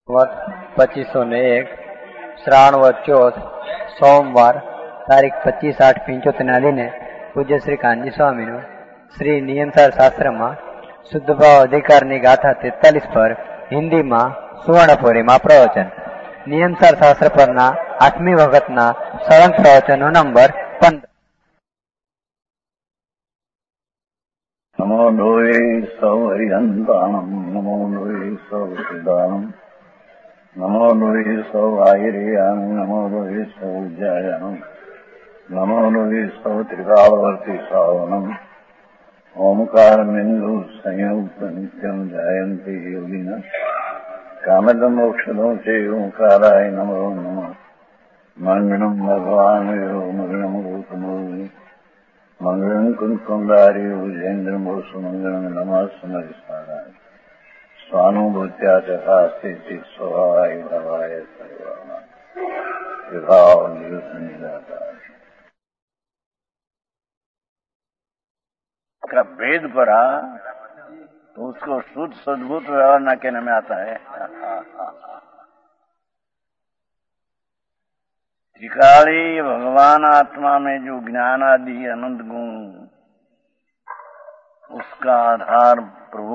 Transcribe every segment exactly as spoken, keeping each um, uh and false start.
वर्ष पच्चीसो ने एक श्रावण व चौथ सोमवार तारीख पच्चीस आठ पिंचोतेर ना दिन पूज्य श्री कांजी स्वामी श्री नियमसार शास्त्र में शुद्ध भाव अधिकार की गाथा तेतालीस पर हिंदी में सुवर्णपुरी में प्रवचन नियमसार शास्त्र पर आठमी वखत सळंग प्रवचन नंबर पंद्रह। नमो लोये सौहरिहंताणं नमो लोये सौहृदाणं नमो लोये सौआयर्याणं नमो लोये सौज्यायाणं नमो लोये सौत्रिकावर्ति सावनं ओंकारमिन्दु संयुक्त नित्यं जायन्ति योगिनः कामदं मोक्षदं च ओंकाराय नमो नमः मंगलं भगवान् यो मंगलं गौतमो मंगलं कुंकुंडारी उजेन्द्रं सुमंगलं नमः समरिसाराय स्वानुभूत्या चकास्ते स्वभावाय भवाय सर्वाणा विभाव निजाता का भेद पड़ा तो उसको शुद्ध सद्भुत व्यवहार न कहने में आता है। त्रिकाली भगवान आत्मा में जो ज्ञान आदि अनंत गुण उसका आधार प्रभु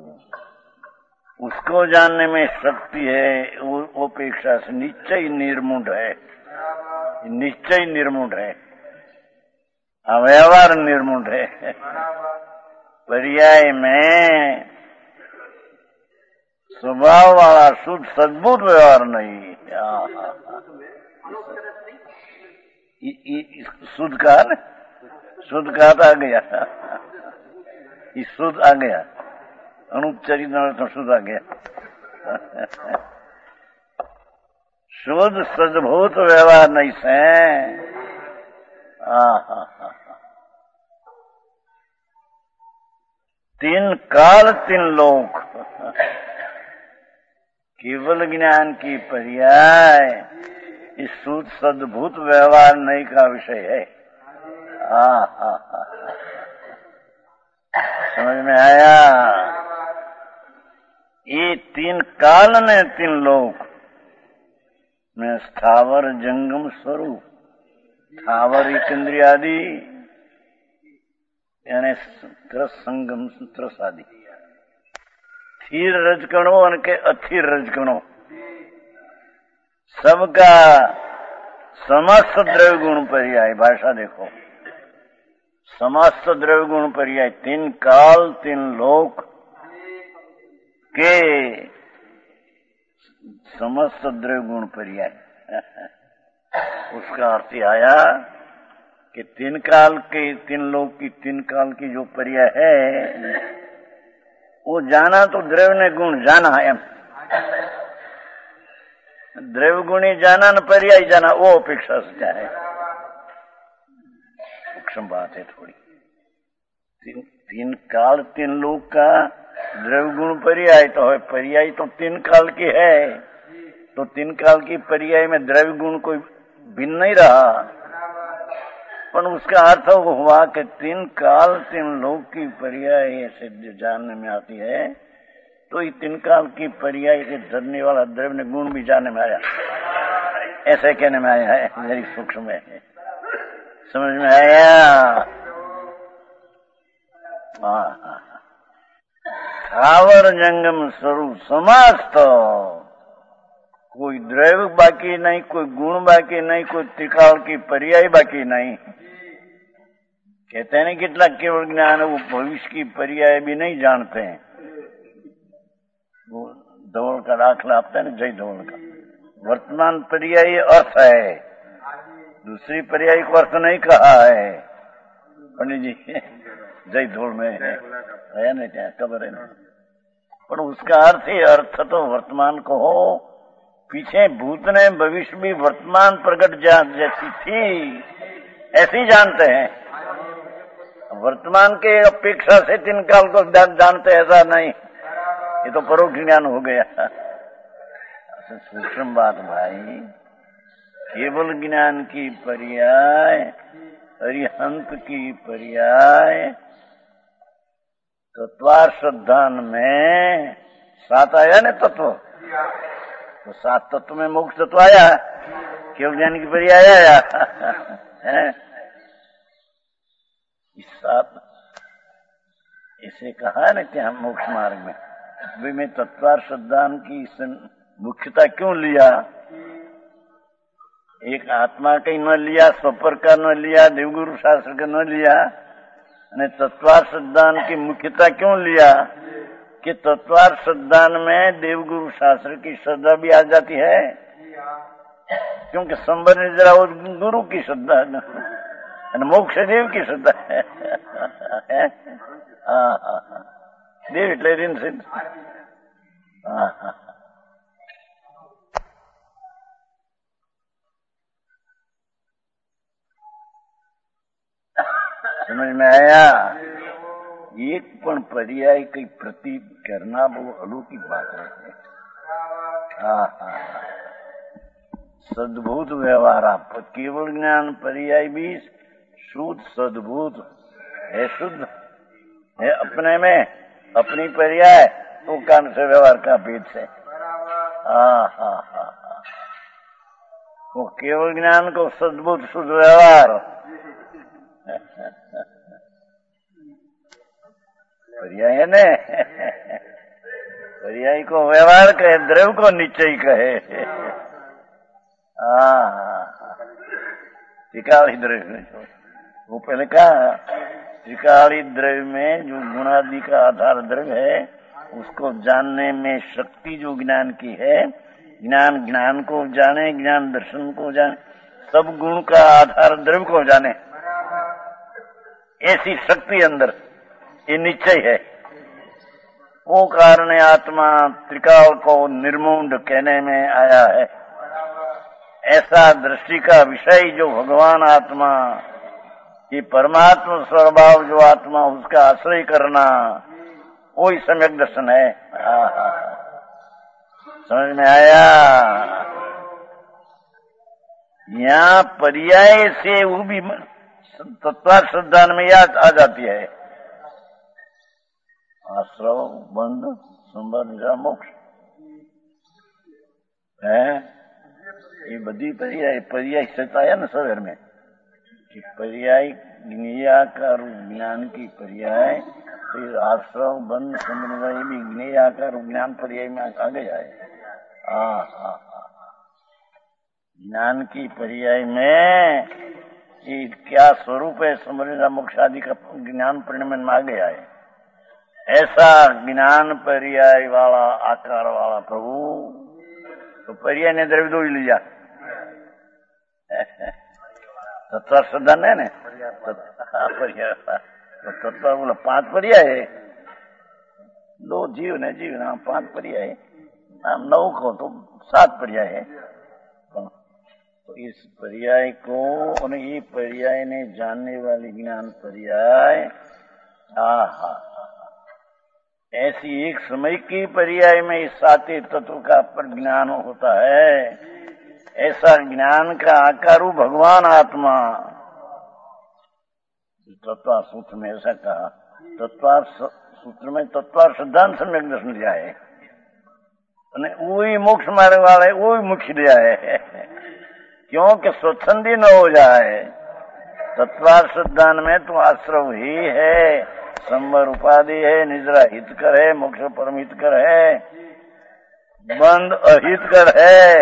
उसको जानने में शक्ति है वो अपेक्षा से निश्चय निर्मूढ़ है, निश्चय निर्मूढ़ है, अव्यवहार निर्मूढ़ है। पर्याय में स्वभाव वाला शुद्ध सद्भुत व्यवहार नहीं। शुद्ध कहा ना, शुद्ध कहा तो आ गया, इस शुद्ध आ गया, अनुपचरित तो शुद्ध आ गया। शुद्ध सद्भूत व्यवहार नहीं से तीन काल तीन लोक केवल ज्ञान की पर्याय इस शुद्ध सद्भूत व्यवहार नहीं का विषय है। आ, आ, आ, समझ में आया? ये तीन काल ने तीन लोक में स्थावर जंगम स्वरूप स्थावर इंद्रिय आदि यानी त्रस संगम त्रस आदि स्थिर रजकणों उनके अथिर रजकणों सबका समस्त द्रव्य गुण पर्याय भाषा देखो, समस्त द्रव्य गुण पर्याय तीन काल तीन लोक के समस्त द्रव्य गुण पर्याय। उसका अर्थ आया कि तीन काल के तीन लोक की तीन काल की जो पर्याय है वो जाना तो द्रव्य ने गुण जाना है, द्रव्य गुणी जाना न पर्याय जाना वो अपेक्षा से क्या है, सूक्ष्म बात है थोड़ी। तीन, तीन काल तीन लोक का द्रव्य गुण पर्याय तो है, पर्याय तो तीन काल की है तो तीन काल की पर्याय में द्रव्य गुण कोई भिन्न नहीं रहा, पर उसका अर्थ हुआ कि तीन काल तीन लोक की पर्याय ऐसे जानने में आती है तो ये तीन काल की पर्याय के धरने वाला द्रव्य ने गुण भी जानने में आया, ऐसे कहने में आया है। मेरी सूक्ष्म है, समझ में आया? स्थावर जंगम स्वरूप समस्त कोई द्रव्य बाकी नहीं, कोई गुण बाकी नहीं, कोई त्रिकाल की पर्याय बाकी नहीं। कहते हैं नहीं कितना केवल ज्ञान है वो भविष्य की पर्याय भी नहीं जानते हैं। वो धवल का दाखला आपता है ना, जय धवल का वर्तमान पर्याय अर्थ है, दूसरी पर्याय को अर्थ नहीं कहा है। पंडित जी जय धवल में है, है ना, क्या खबर है ना, पर उसका अर्थ ही अर्थ तो वर्तमान को हो, पीछे भूत ने भविष्य भी वर्तमान प्रकट जैसी थी ऐसी जानते हैं, वर्तमान के अपेक्षा से तीन काल को जानते ऐसा नहीं, ये तो परोक्ष ज्ञान हो गया। सूक्ष्म बात भाई, केवल ज्ञान की पर्याय अरिहंत की पर्याय तत्वार श्रद्धान में सात आया न तत्व, तो सात तत्व में मोक्ष तत्व आया, केवल ज्ञान की पर्याय आया है। इस सात इसे कहा ना कि हम मोक्ष मार्ग में वे में तत्वार श्रद्धान की मुख्यता क्यों लिया? एक आत्मा का ही न लिया, स्वपर का न लिया, देवगुरु शास्त्र का न लिया, અને तत्वार श्रद्धान की मुख्यता क्यों लिया? कि तत्वार श्रद्धान में देवगुरु शास्त्र की श्रद्धा भी आ जाती है, क्योंकि संबर निद्रा वो गुरु की श्रद्धा है, मोक्ष देव की श्रद्धा है। देव એટલે ऋण सिद्ध। समझ में आया? एक पण पर्याय कई प्रतीत करना वो अलौकिक बात है। हाँ हाँ, सद्भूत व्यवहार, आप केवल ज्ञान पर्याय भी शुद्ध सद्भूत है, शुद्ध है अपने में, अपनी पर्याय वो कान से व्यवहार का भेद से। हाँ हाँ हाँ हाँ, वो केवल ज्ञान को सद्भूत शुद्ध व्यवहार पर्याय है ने, पर्याय को व्यवहार कहे, द्रव्य को निश्चय कहे। हाँ, त्रिकाली द्रव्य, वो पहले कहा त्रिकाली द्रव्य में जो गुणादि का आधार द्रव्य है उसको जानने में शक्ति जो ज्ञान की है, ज्ञान ज्ञान को जाने, ज्ञान दर्शन को जाने, सब गुण का आधार द्रव्य को जाने, ऐसी शक्ति अंदर ये निश्चय है। वो कारण आत्मा त्रिकाल को निर्मूढ़ कहने में आया है। ऐसा दृष्टि का विषय जो भगवान आत्मा, ये परमात्मा स्वभाव जो आत्मा, उसका आश्रय करना, वो ही सम्यक दर्शन है। समझ में आया? यहाँ पर्याय से वो भी तत्वार श्रद्धान में याद आ जाती है। आश्रव बंध संबर निद्रा मोक्ष है, ये बधी पर्याय पर्याय सताया ना सवेर में कि पर्याय ज्ञेयाकार ज्ञान की पर्याय, फिर आश्रव बंध संबर निद्रा ये भी ज्ञेयाकार ज्ञान पर्याय में आ गया है। हाँ हाँ हाँ, ज्ञान की पर्याय में ये क्या स्वरूप है, संबर निद्रा मोक्ष आदि का ज्ञान परिणाम में आ गया है। ऐसा ज्ञान पर्याय वाला आकार वाला प्रभु, तो पर्याय ने द्रव्य दो ही लिया, तत्व श्रद्धा ने ने पर्याय, तो तत्व बोला पांच पर्याय है, दो जीव ने जीव ना पांच पर्याय, नाम नौ को तो सात पर्याय है। तो इस पर्याय को और ये पर्याय ने जानने वाली ज्ञान पर्याय, हा हा, ऐसी एक समय की पर्याय में इस साते तत्व का पर ज्ञान होता है। ऐसा ज्ञान का आकारु भगवान आत्मा, तत्वार सूत्र में ऐसा कहा, तत्वार सूत्र में तत्वार सिद्धांत सम्यक दर्शन दिया है, वही मोक्ष मार्ग वाले वही मुख्य दिया है, क्योंकि स्वच्छंदी न हो जाए। तत्वार सिद्धांत में तो आश्रव ही है, संबर उपाधि है, निद्रा हितकर है, मोक्ष परम हितकर है, बंद अहितकर है।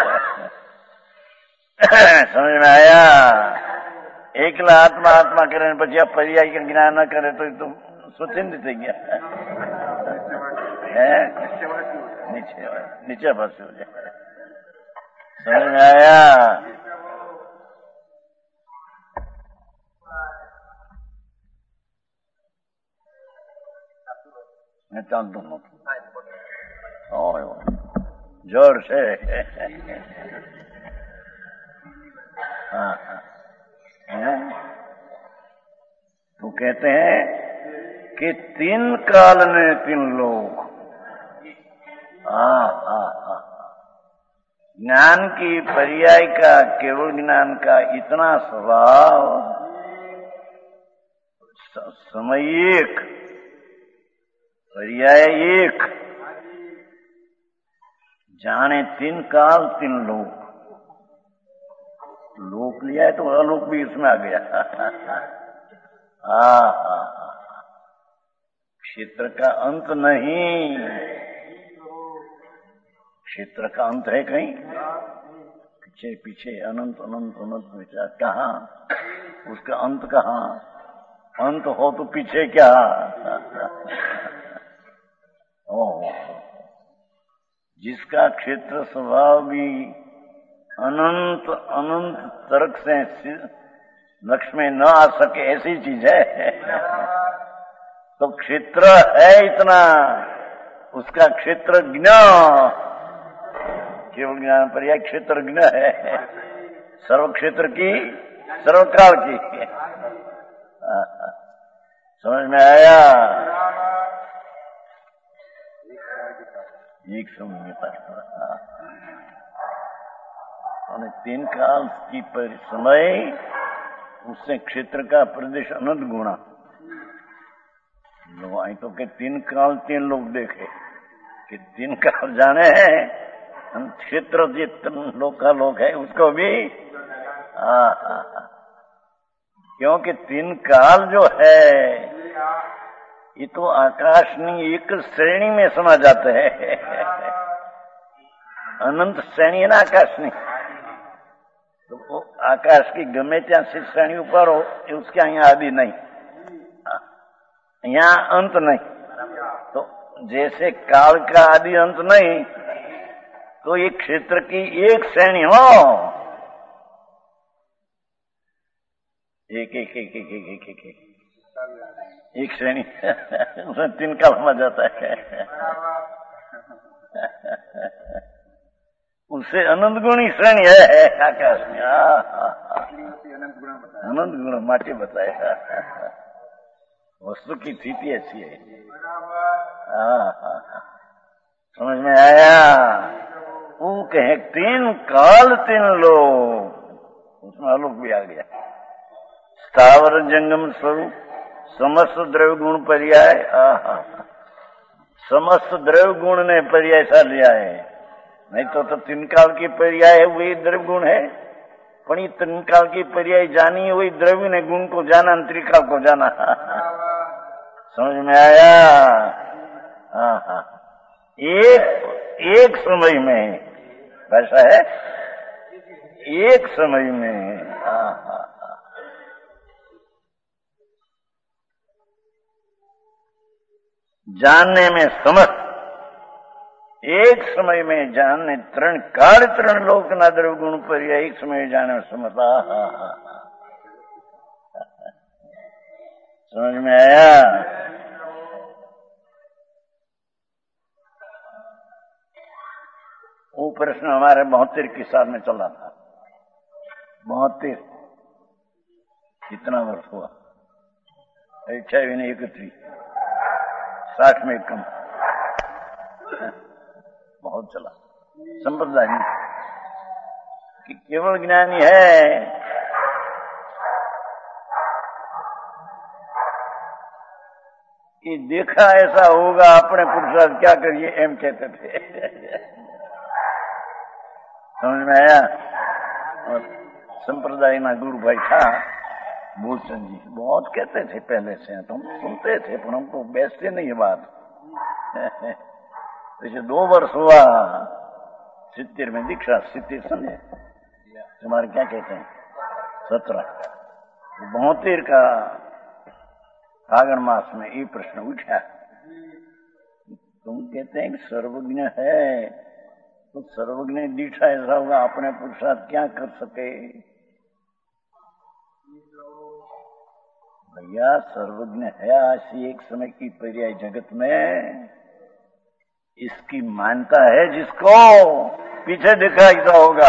समझ में आया? एकला आत्मा आत्मा करे પછી આ पर्याय का ज्ञान न करे तो तुम स्वच्छंदी થઈ ગયા है, नीचे नीचे बस हो जाए। समझ में आया? मैं चाहता हूँ जोर से हाँ हाँ, तो कहते हैं कि तीन काल में तीन लोग, हाँ हाँ हाँ, ज्ञान की पर्याय का, केवल ज्ञान का इतना स्वभाव, समय एक, पर्याय एक, जाने तीन काल तीन लोक। लोक लिया है तो अलोक भी इसमें आ गया। हाँ हाँ, क्षेत्र का अंत नहीं, क्षेत्र का अंत है कहीं? पीछे पीछे अनंत अनंत अनंत विचार कहाँ, उसका अंत कहाँ? अंत हो तो पीछे क्या? ओ, जिसका क्षेत्र स्वभाव भी अनंत अनंत तर्क से लक्ष्य में न आ सके ऐसी चीज है, तो क्षेत्र है इतना, उसका क्षेत्र ज्ञान, केवल ज्ञान पर यह क्षेत्र ज्ञान है, सर्व क्षेत्र की सर्वकाल की। समझ में आया? एक समझता और तीन काल की समय उससे क्षेत्र का प्रदेश अनंत गुणा। लोग आई तो के तीन काल तीन लोग देखे कि तीन काल जाने हैं, क्षेत्र जितने लोग का लोग है उसको भी आ, आ, आ, क्योंकि तीन काल जो है ये तो आकाश नहीं एक श्रेणी में समा जाते हैं। अनंत श्रेणी है ना आकाश नहीं, तो वो आकाश की गमे त्या से श्रेणी ऊपर हो उसके यहाँ आदि नहीं, यहाँ अंत नहीं। तो जैसे काल का आदि अंत नहीं, तो ये क्षेत्र की एक श्रेणी हो, एक एक एक एक एक एक एक एक एक श्रेणी उसमें तीन काल में जाता है। उससे अनंत गुणी श्रेणी है आकाश में। अनंत गुण माटी बताया, वस्तु की स्थिति ऐसी है। समझ में आया? वो कहे तीन काल तीन लोग, उसमें आलोक भी आ गया। स्थावर जंगम स्वरूप समस्त द्रव्य गुण पर्याय, समस्त द्रव्य गुण ने पर्याय सा लिया है, नहीं तो तो तीन काल की पर्याय है वही द्रव्य गुण है, पर ये तीन काल की पर्याय जानी वही द्रव्य ने गुण को जाना, त्रिकाल को जाना। समझ में आया? हाँ हाँ, एक एक समय में वैसा है, एक समय में। हाँ हाँ, जानने में समस्त, एक समय में जानने तरण काल तरण लोक ना द्रव्य गुण पर एक समय जानने में समस्त। समझ में आया? वो प्रश्न हमारे बहत्तर के साल में चला था। बहत्तर कितना वर्ष हुआ? इच्छा भी नहीं, इकतीस साठ में कम, बहुत चला संप्रदाय में कि केवल ज्ञानी है कि देखा ऐसा होगा, अपने पुरुषार्थ क्या करिए एम कहते थे। समझ में आया? और संप्रदाय में गुरु भाई था भूषण जी, बहुत कहते थे पहले से, तो हम सुनते थे पर हमको बैठते नहीं है बात। जैसे दो वर्ष हुआ सित्तर में दीक्षा, सित्तर समझे तुम्हारे क्या कहते हैं, सत्रह बहत्तर का फागण मास में ये प्रश्न उठा, तुम कहते हैं कि सर्वज्ञ है, तो सर्वज्ञ दीक्षा ऐसा होगा अपने पुरुषार्थ क्या कर सके? भैया सर्वज्ञ है ऐसी एक समय की पर्याय जगत में, इसकी मानता है जिसको पीछे देखा ऐसा होगा।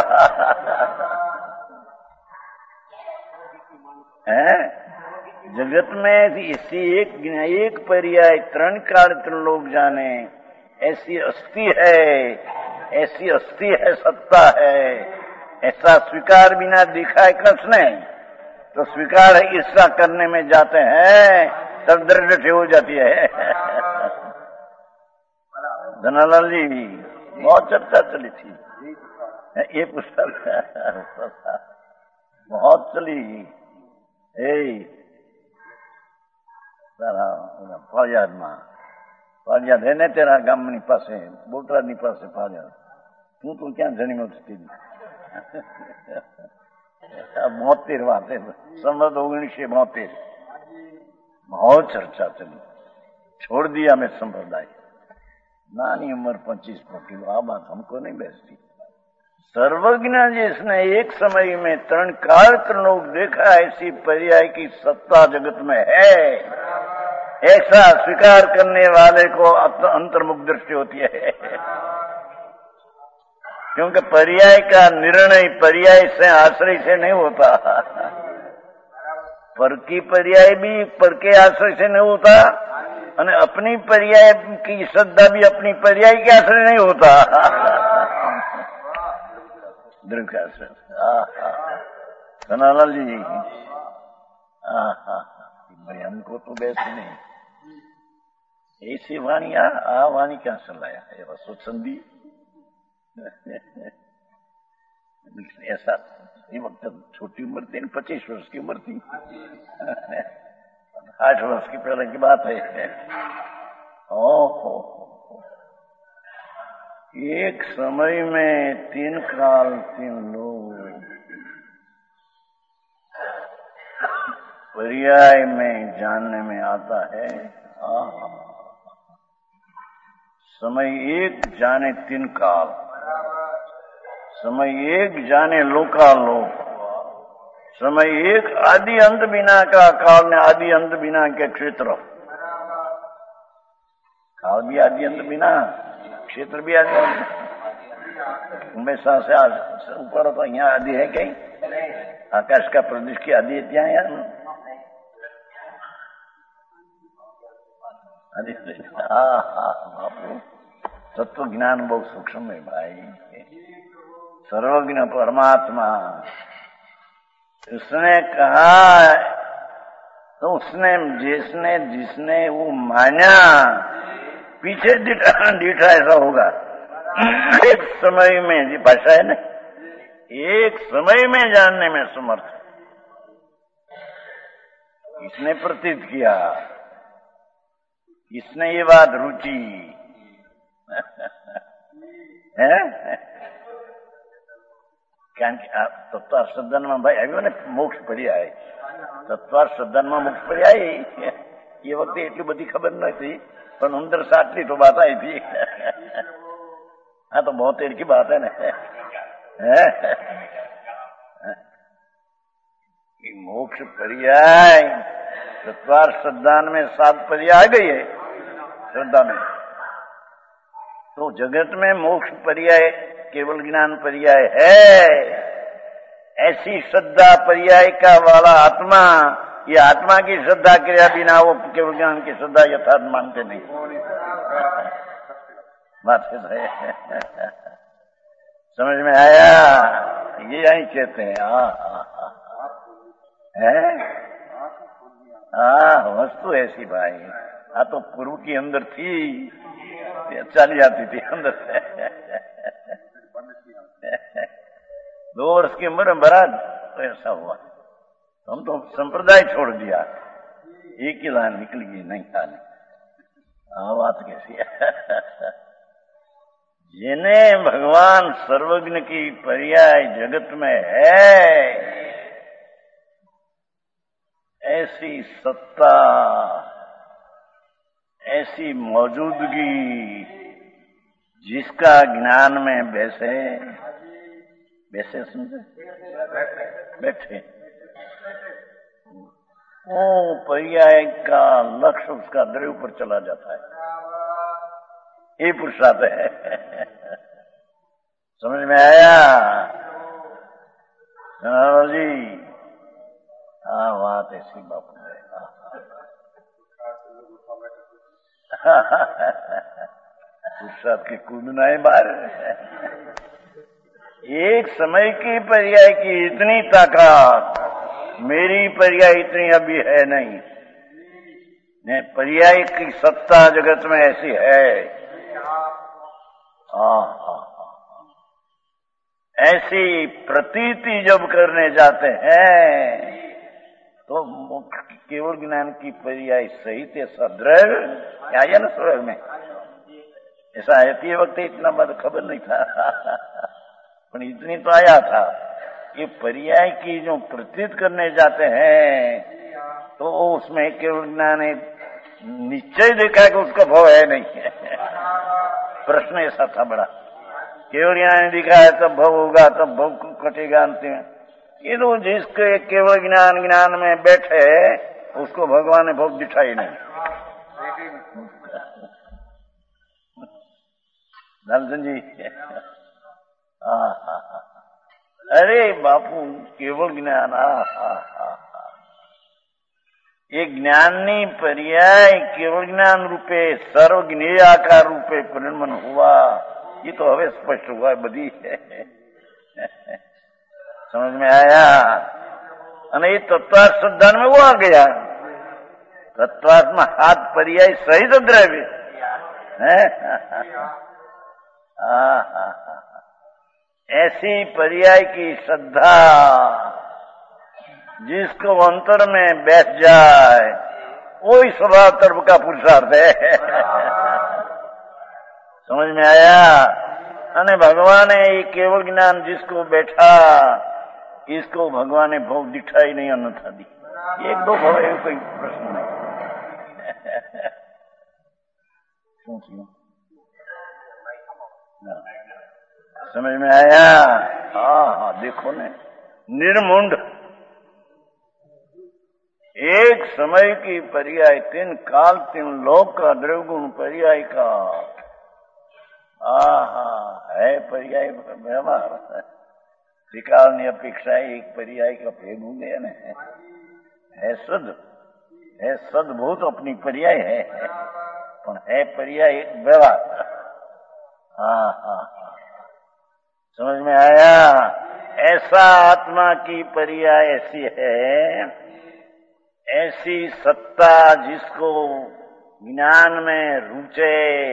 है जगत में इसी एक एक पर्याय तरण काल तरण लोग जाने, ऐसी अस्थि है, ऐसी अस्थि है, सत्ता है, ऐसा स्वीकार बिना दिखा है कृष्ण ने, तो स्वीकार है ईर्षा करने में जाते हैं तब दृढ़ हो जाती है। धनालाल जी बहुत चर्चा चली थी ये पुस्तक, बहुत चली। એ તારા ફળિયાદમાં ફળિયાદ હે ને તેરા ગામની પાસે, બોટાદની પાસે ફળિયાદ, તું તું ક્યાં જન્મ્યો છે? બોતેર વાત સંવત ઓગણીસો બોતેર बहुत चर्चा चली, छोड़ दिया मैं संप्रदाय। नानी उम्र पच्चीस पक्की, आ बात हमको नहीं बैठती। सर्वज्ञ जिसने एक समय में तरण काल त्रिलोक देखा, ऐसी पर्याय की सत्ता जगत में है, ऐसा स्वीकार करने वाले को अंतर्मुख दृष्टि होती है। क्योंकि पर्याय का निर्णय पर्याय से आश्रय से नहीं होता, पर की पर्याय भी पर के आश्रय से नहीं होता, और अपनी पर्याय की श्रद्धा भी अपनी पर्याय के आश्रय नहीं होता। दृढ़ आश्रय। सनालाल जी, भाई हमको तो वैसे नहीं, ऐसी वाणी आ, आ वाणी क्या चलाया ये बस संधि ऐसा। ये वक्त छोटी उम्र थी, पच्चीस वर्ष की उम्र थी, आठ वर्ष की पहले की बात है। ओहो, एक समय में तीन काल तीन लोग, पर्याय में जानने में आता है। आहा, समय एक जाने तीन काल, समय एक जाने लोकालोक, समय एक आदि अंत बिना का काल ने आदि अंत बिना के क्षेत्र, काल भी आदि अंत बिना, क्षेत्र भी आदि अंत। हमेशा से ऊपर तो यहाँ आदि है कहीं, आकाश का प्रदेश की आदि है क्या यार? आदि बापू, तत्व ज्ञान बहुत सूक्ष्म है भाई। सर्वज्ञ परमात्मा, उसने कहा तो उसने जिसने जिसने वो माना, पीछे डीठा डीठा ऐसा होगा। एक समय में, जी भाषा है ना, एक समय में जानने में समर्थ, इसने प्रतीत किया, इसने ये बात रुचि है। કારણ કે આ તત્વાર શ્રદ્ધામાં ભાઈ આવ્યો ને મોક્ષ પર્યાય, તત્વાર શ્રદ્ધામાં મોક્ષ પર્યાય એ વખતે એટલી બધી ખબર નથી, પણ અંદર સાટલી તો बात आई थी। हाँ तो बहुत देर की बात है ना, मोक्ष पर्याय तत्वार श्रद्धा में सात पर्याय आ गई है श्रद्धा में, तो जगत में मोक्ष पर्याय केवल ज्ञान पर्याय है। ऐसी श्रद्धा पर्याय का वाला आत्मा, ये आत्मा की श्रद्धा क्रिया बिना वो केवल ज्ञान की श्रद्धा यथार्थ मानते नहीं। बात है समझ में आया? ये यही कहते हैं। हाँ है, हाँ वस्तु ऐसी भाई, हाँ तो पूर्व की अंदर थी, चली जाती थी अंदर से। दो वर्ष की उम्र में बरात तो ऐसा हुआ, हम तो संप्रदाय छोड़ दिया, एक ही लाइन निकल गई नहीं खाने। हाँ बात कैसी है? जिन्हें भगवान सर्वज्ञ की पर्याय जगत में है, ऐसी सत्ता, ऐसी मौजूदगी जिसका ज्ञान में बैसे बैसे समझे बैठे, वो पर्याय का लक्ष्य उसका द्रव्य पर चला जाता है। ये पुरुषार्थ है। समझ में आया जी? हाँ बात ऐसी बापू है। पुरुषार्थ के कूदना है बाहर। एक समय की पर्याय की इतनी ताकत, मेरी पर्याय इतनी अभी है नहीं। ने पर्याय की सत्ता जगत में ऐसी है। ऐसी प्रतीति जब करने जाते हैं तो मोक्ष केवल ज्ञान की पर्याय सहित ऐसा द्रव्य क्या है ना स्वर्ग में ऐसा आयती वक्त इतना बात खबर नहीं था पर इतनी तो आया था। ये पर्याय की जो प्रतीत करने जाते हैं तो उसमें केवल ज्ञान निश्चय देखा कि उसका भाव है नहीं है। प्रश्न ऐसा था बड़ा, केवल ज्ञान दिखा है तब भव होगा तब भव कटेगा अंतिम। ये तो जिसके केवल ज्ञान ज्ञान में बैठे उसको भगवान ने भव दिखाई नहीं। धनसन जी अरे बापू केवल ज्ञान ये ज्ञानी पर्याय केवल ज्ञान रूपे सर्व ज्ञेय आकार रूपे परिणमन हुआ। ये तो हवे स्पष्ट हुआ बधी है समझ में आया। અને એ તત્વાર્થ શ્રદ્ધા में वो आ गया तत्वार्थ में हाथ पर्याय सहित द्रव्य है। ऐसी पर्याय की श्रद्धा जिसको अंतर में बैठ जाए वही स्वभाव तरफ का पुरुषार्थ है। समझ में आया। अने भगवान ने ये केवल ज्ञान जिसको बैठा इसको भगवान ने भोग दिखाई नहीं अन्यथा दी। एक दो भव है कोई प्रश्न नहीं। समझ में आया। हाँ हाँ देखो ने निर्मुंड एक समय की पर्याय तीन काल तीन लोक का द्रवगुण पर्याय का आहा है पर्याय व्यवहार त्रिकाल ने अपेक्षा एक पर्याय का भेद हो गया न है सद है सदभूत अपनी पर्याय है पर है पर्याय व्यवहार। हाँ हाँ समझ में आया। ऐसा आत्मा की पर्याय ऐसी है ऐसी सत्ता जिसको ज्ञान में रुचे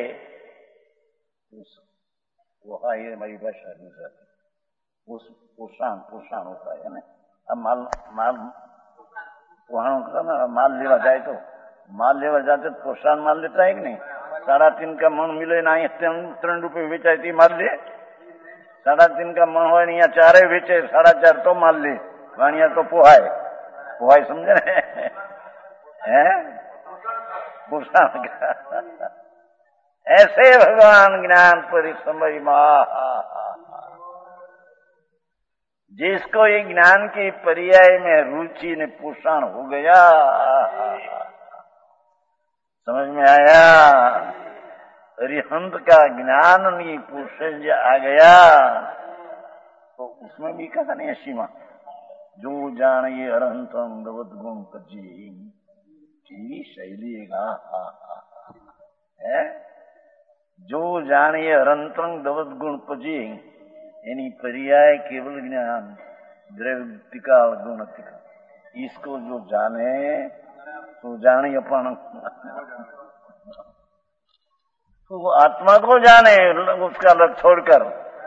वो हाँ ये हमारी भाषा दूसरा उस पोषण पोषण होता है ना। अब माल माल वहां का ना माल लेवा जाए तो माल लेवा जाते तो पोषण माल लेता है कि नहीं। साढ़ा तीन का मन मिले ना त्रण रुपये वेचाय थी माल ले साढ़ा तीन का मन हो यहाँ चारे वेचे साढ़ा चार तो माल ले वाणिया तो पोहाय पोहाय समझे है पोषण का। ऐसे भगवान ज्ञान परिसमय जिसको ये ज्ञान की पर्याय में रुचि ने पोषण हो गया समझ में आया। अरिहंत का ज्ञान नहीं पोषण आ गया तो उसमें भी कहा नहीं सीमा जो जान ये अरहंत अंगवत गुण कजी शैली है जो जानिए अरंतरंग दवत गुण पजी यानी पर्याय केवल ज्ञान द्रव्य टिकाल गुण टिका इसको जो जाने तो जाने अपन तो वो आत्मा को जाने उसका लग छोड़कर।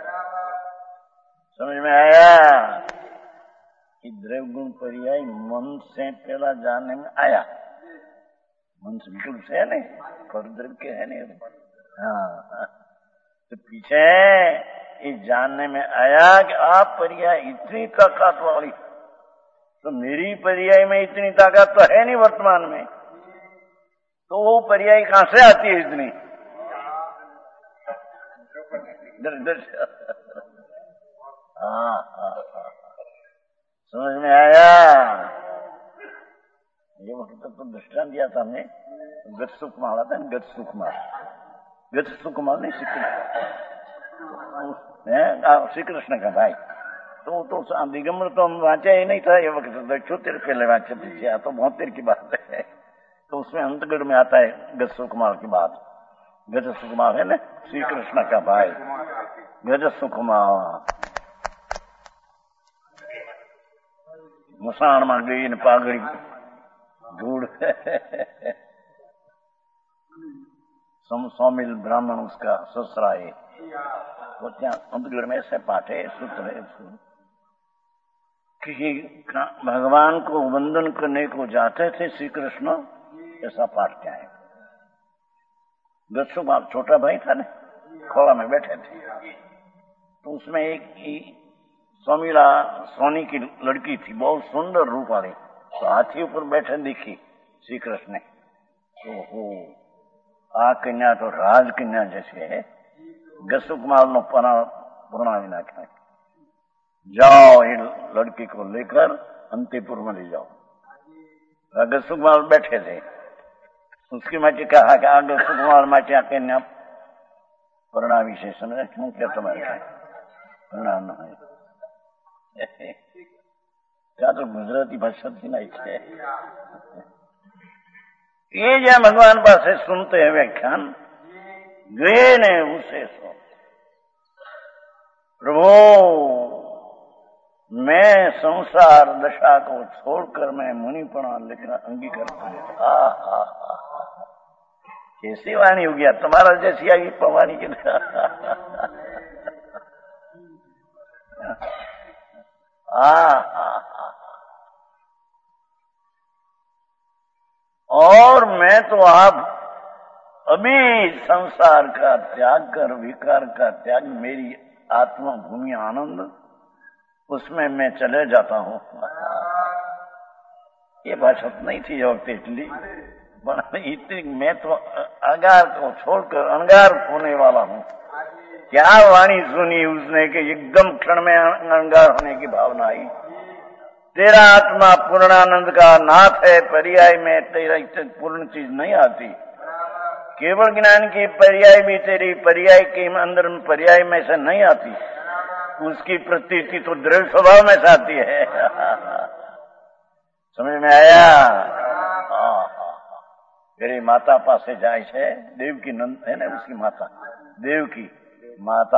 समझ में आया कि द्रव्य गुण पर्याय मन से पहला जानने में आया। मन से विकल्प से है नहीं पर द्रव्य के है नहीं। हाँ तो पीछे ये जानने में आया कि आप पर्याय इतनी ताकत वाली तो मेरी पर्याय में इतनी ताकत तो है नहीं वर्तमान में तो वो पर्याय कहां से आती है इतनी दर दर। हाँ हाँ हाँ समझ में आया। ये वक्त तो दृष्टांत दिया था हमने गत सुख माला था गत सुख माला गत सुख माल नहीं श्री श्री कृष्ण का भाई तो तो दिगंबर तो हम वांचा ही नहीं था ये वक्त छोतेर पहले वांचे थे तो बहुतेर की बात है तो उसमें अंतगढ़ में आता है गज सुकुमार की बात। गज सुकुमार है ना श्री कृष्ण का भाई गज सुकुमार मुसाण में गई ने पागड़ी धूड़ सौमिल ब्राह्मण उसका ससुरा है, तो त्या अमृतगढ़ में ऐसे पाठ है, सूत्र है कि भगवान को वंदन करने को जाते थे श्री कृष्ण, ऐसा पाठ क्या है। गच्छुमाल छोटा भाई था ना, खोला में बैठे थे, तो उसमें एक सौमिला सोनी की लड़की थी, बहुत सुंदर रूप वाली, तो हाथी ऊपर बैठे दिखी श्री कृष्ण ने, तो हो आ कन्या तो राज कन्या जैसे है। गसुकमाल नो प्रणामी नाख्या, जाओ ये लड़की को लेकर अंतिपुर में ले जाओ। गसुकमाल बैठे थे, उसकी माटी कहा कि आगे सुकुमार माटी आ कन्या प्रणामी से समझ क्यों क्या तुम्हारे प्रणाम है क्या तो गुजराती भाषा थी ना इच्छे। ये जो भगवान पास सुनते हैं व्याख्यान गए ने उसे सो प्रभु मैं संसार दशा को छोड़कर मैं मुनिपणा लिखना अंगीकार करता। कैसी वाणी हो गया तुम्हारा जैसी आगे पवानी की और मैं तो आप अभी संसार का त्याग कर विकार का त्याग मेरी आत्मा भूमि आनंद उसमें मैं चले जाता हूँ। ये भाषा नहीं थी वक्त इतनी इतनी मैं तो अंगार को छोड़कर अंगार होने वाला हूँ। क्या वाणी सुनी उसने कि एकदम क्षण में अंगार होने की भावना आई। तेरा आत्मा पूर्णानंद का नाथ है, पर्याय में तेरा पूर्ण चीज नहीं आती। केवल ज्ञान की पर्याय भी तेरी पर्याय के अंदर पर्याय में से नहीं आती, उसकी प्रतीति तो दृढ़ स्वभाव में से आती है। समझ में आया। मेरी माता पास से जाए है, देव की नंद है ना उसकी माता, देव की माता,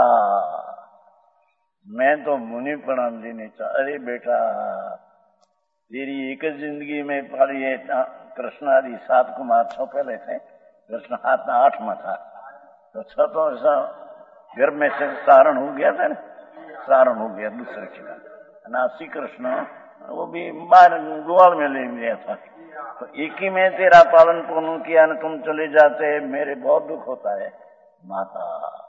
मैं तो मुनि प्रणाम लेने चाह। अरे बेटा तेरी एक जिंदगी में पाली है कृष्ण आदि सात कुमार छह पहले थे, कृष्ण हाथ में आठ में था, तो छह तो ऐसा गर्भ में से सारण हो गया था ना, सारण हो गया दूसरे की नासी कृष्ण वो भी बाहर ग्वाल में ले गया था। तो एक ही में तेरा पालन पोषण किया न तुम चले जाते, मेरे बहुत दुख होता है। माता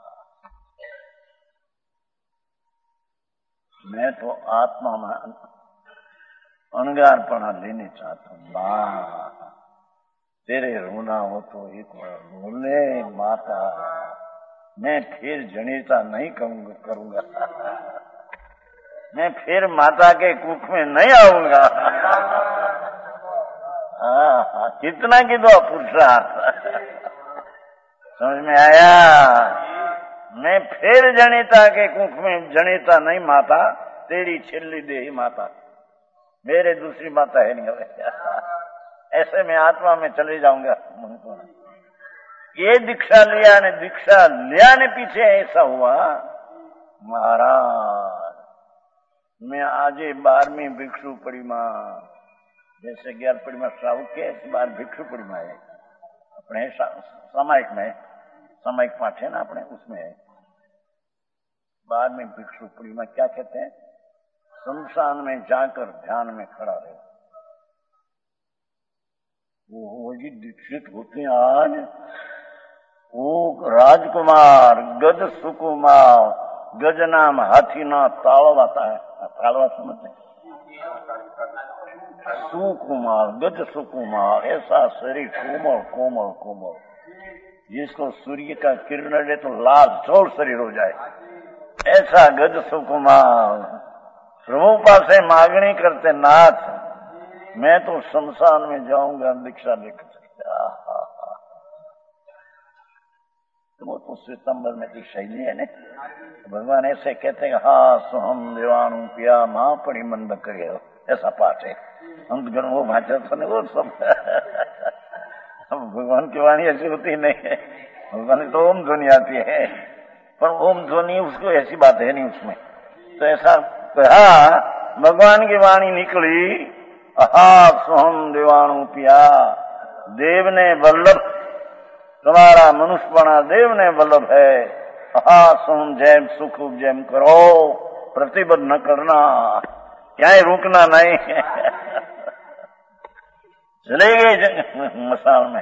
मैं तो आत्मा में अनगारपना लेने चाहता हूँ। तेरे रोना हो तो एक बार रोले माता, मैं फिर जनिता नहीं करूंगा, मैं फिर माता के कुख में नहीं आऊंगा। हाँ, कितना की दो पुरुषार्थ समझ में आया। मैं फिर जनिता के कुख में जनिता नहीं माता, तेरी छिल्ली दे माता, मेरे दूसरी माता है नहीं। ऐसे में आत्मा में चले जाऊंगा। ये दीक्षा लिया ने दीक्षा लिया ने पीछे ऐसा हुआ महाराज, मैं आज बारहवीं भिक्षु परिमा जैसे ग्यारह परिमा श्रावक के बार भिक्षु परिमा है अपने सामायिक में, सामायिक पाठ है ना अपने उसमें है। बाद में भिक्षु परिमा क्या कहते हैं, शमशान में जाकर ध्यान में खड़ा रहे। वो जी दीक्षित होते हैं आज, वो राजकुमार गज सुकुमार, गज नाम हाथी ना तालवा आता है, तालवा समझते सुकुमार गज सुकुमार, ऐसा शरीर कोमल कोमल कोमल जिसको सूर्य का किरण दे तो लाल चौड़ शरीर हो जाए, ऐसा गज सुकुमार। प्रभु पास मांगनी करते नाथ, मैं तो शमशान में जाऊंगा दीक्षा लेकर। वो तो सितंबर में दीक्षा ही है ना। भगवान ऐसे कहते हैं हाँ सोहम देवानु पिया माँ पड़ी मन बकरे, ऐसा पाठ है। हम तो वो भाषा सुने वो सब भगवान की वाणी ऐसी होती नहीं है। भगवान की तो ओम ध्वनि आती है, पर ओम ध्वनि उसको ऐसी बात है नहीं उसमें। तो ऐसा कहा भगवान की वाणी निकली, अहा सोहम देवानु पिया, देव ने वल्लभ तुम्हारा मनुष्यपणा देव ने वल्लभ है। हा सोम जैम सुख जैम करो, प्रतिबद्ध न करना, क्या रुकना नहीं। चले गए मसाल में।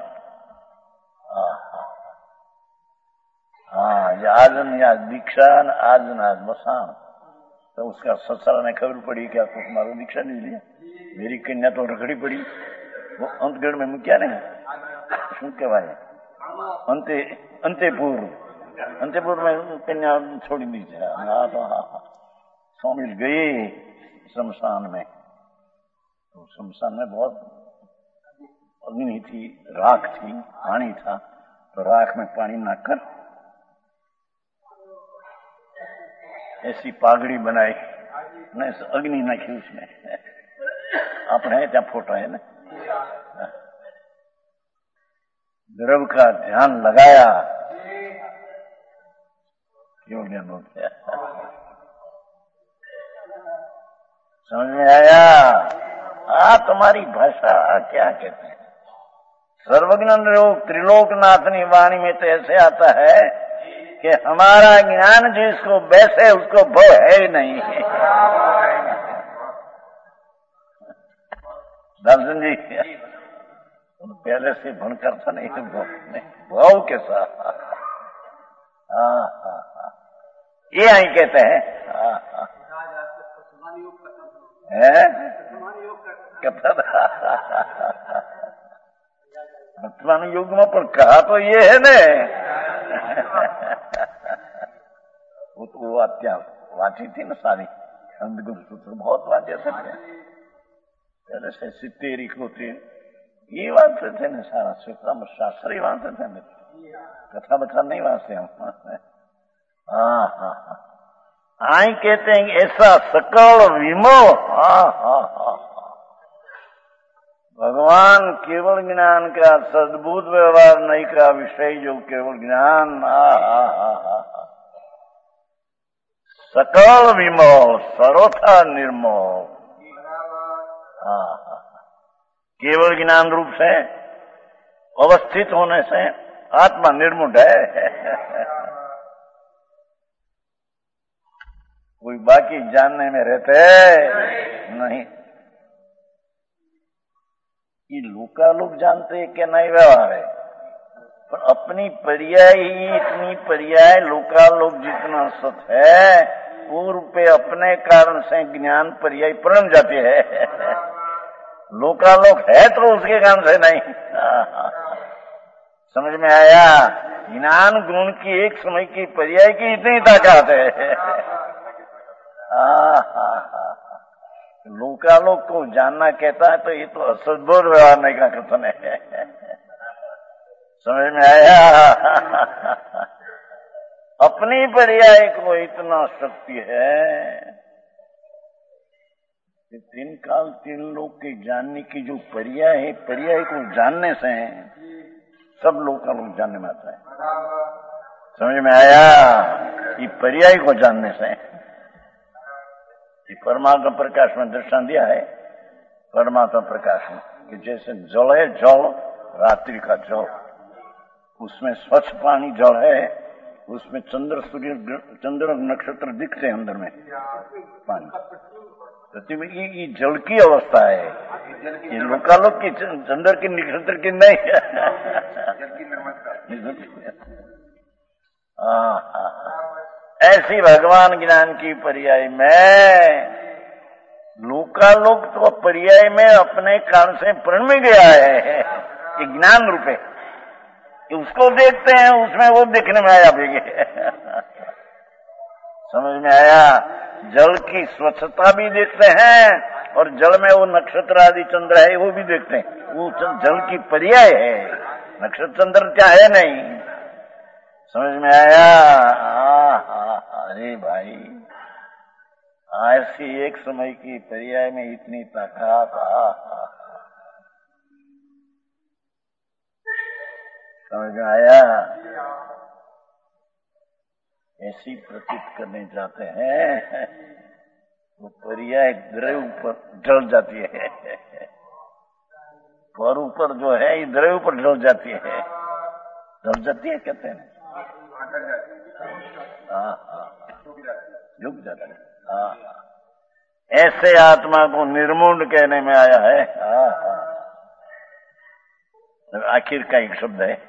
हाँ, आज या दीक्षा आज न आज मसान। तो उसका ससुर ने खबर पड़ी क्या तो तुम्हारा दीक्षा नहीं लिया, मेरी कन्या तो रखड़ी पड़ी। वो अंतगढ़ में क्या नहीं શું કહેવાય અંતે અંતેપુર અંતેપુર में कन्या छोड़ी दी थी। हाँ तो हाँ शामिल गई शमशान में। तो शमशान में बहुत अग्नि थी, राख थी, पानी था। तो राख में पानी नाकर ऐसी पागड़ी बनाई, अग्नि नाखी उसमें। अपने क्या फोटो है ना, द्रव का ध्यान लगाया, क्यों ज्ञान हो गया। समझ में आया? आ तुम्हारी भाषा क्या कहते हैं? सर्वज्ञ लोक त्रिलोकनाथनी वाणी में तो ऐसे आता है कि हमारा ज्ञान जिसको बैसे उसको भव है ही नहीं। दर्शन जी पहले से भणकर था नहीं, भाव के साथ। हाँ हाँ हाँ, ये आई कहते हैं। हाँ हाँ है कथा वर्तमान युग में पर कहा तो ये है ने। वो तो वो आत्या वाची थी ना सारी अंधगुण सूत्र बहुत वाचे थे पहले से सित्तेर इकोतेर ये वांचते थे न सारा सूत्र शास्त्र ही वांचते थे न, कथा बथा नहीं वांचते हम। हाँ हाँ हाँ, आई कहते हैं ऐसा सकल विमो। हाँ हाँ हाँ, भगवान केवल ज्ञान का सद्भुत व्यवहार नहीं का विषय जो केवल ज्ञान। हाँ हाँ हाँ हाँ, सकल विमो सर्वथा निर्मो। हाँ हाँ, केवल ज्ञान रूप से अवस्थित होने से आत्मा निर्मुट है। कोई बाकी जानने में रहते नहीं। ये लोकालोक जानते हैं क्या नहीं व्यवहार है, पर अपनी पर्याय ही इतनी पर्याय लोकालोक जितना सत है पूर्व पे अपने कारण से ज्ञान पर्याय प्रण जाती है। लोकालोक है तो उसके कारण से नहीं। समझ में आया? ज्ञान गुण की एक समय की पर्याय की इतनी ताकत है। लोकालोक को जानना कहता है तो ये तो असद्बोध व्यवहार नहीं का कथन है। समझ में आया? अपनी पर्याय को इतना शक्ति है कि तीन काल तीन लोग के जानने की जो पर्याय है, पर्याय को जानने से सब लोग का लोग जानने में आता है। समझ में आया? ये पर्याय को जानने से ये परमात्मा प्रकाश में दर्शन दिया है। परमात्मा प्रकाश में कि जैसे जल है, जल रात्रि का जल, उसमें स्वच्छ पानी जल है, उसमें चंद्र सूर्य चंद्र नक्षत्र दिखते हैं अंदर में पानी। तो ये, ये जल की अवस्था है, ये लोकालोक की चंद्र की नक्षत्र की नहीं। ऐसी भगवान ज्ञान की पर्याय में लोकालोक तो पर्याय में अपने कान से प्रण में गया है। ये ज्ञान रूप है, उसको देखते हैं, उसमें वो देखने में आया भी। समझ में आया? जल की स्वच्छता भी देखते हैं और जल में वो नक्षत्र आदि चंद्र है वो भी देखते हैं। वो जल की पर्याय है, नक्षत्र चंद्र क्या है नहीं। समझ में आया? अरे भाई, ऐसी एक समय की पर्याय में इतनी ताकत। समझ में आया? ऐसी प्रतीत करने जाते हैं वो पर्याय द्रव्य ऊपर ढल जाती है, पर ऊपर जो है ये द्रव्य ऊपर ढल जाती है। ढल जाती है कहते हैं। हाँ हाँ झुक जाता है। हाँ हाँ ऐसे आत्मा को निर्मूल कहने में आया है। हाँ हाँ आखिर का एक शब्द है,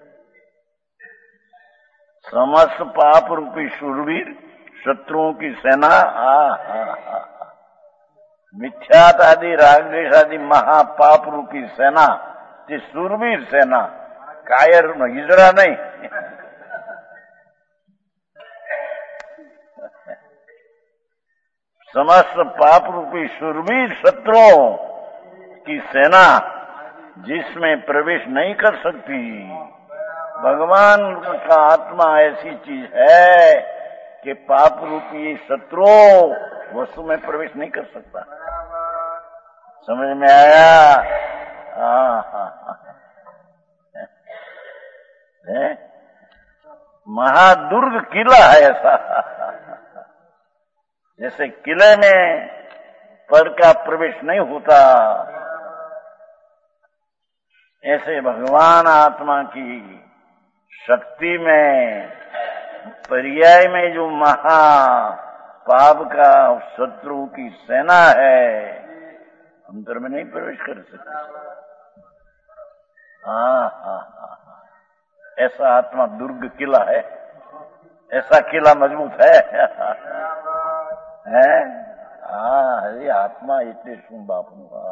समस्त पाप रूपी शूरवीर शत्रुओं की सेना। हाँ हाँ हाँ मिथ्यात आदि रागद्वेष आदि महापाप रूपी सेना, ये शूरवीर सेना, कायर हिजड़ा नहीं। समस्त पाप रूपी शूरवीर शत्रुओं की सेना जिसमें प्रवेश नहीं कर सकती। भगवान का आत्मा ऐसी चीज है कि पाप रूपी शत्रु वस्तु में प्रवेश नहीं कर सकता। समझ में आया? हाँ हाँ है महादुर्ग किला है ऐसा। जैसे किले में पर का प्रवेश नहीं होता, ऐसे भगवान आत्मा की शक्ति में पर्याय में जो महा पाप का शत्रु की सेना है, अंतर में नहीं प्रवेश कर सकते। हाँ हाँ हाँ ऐसा आत्मा दुर्ग किला है, ऐसा किला मजबूत है। है हाँ ये आत्मा इतने सुन बापू।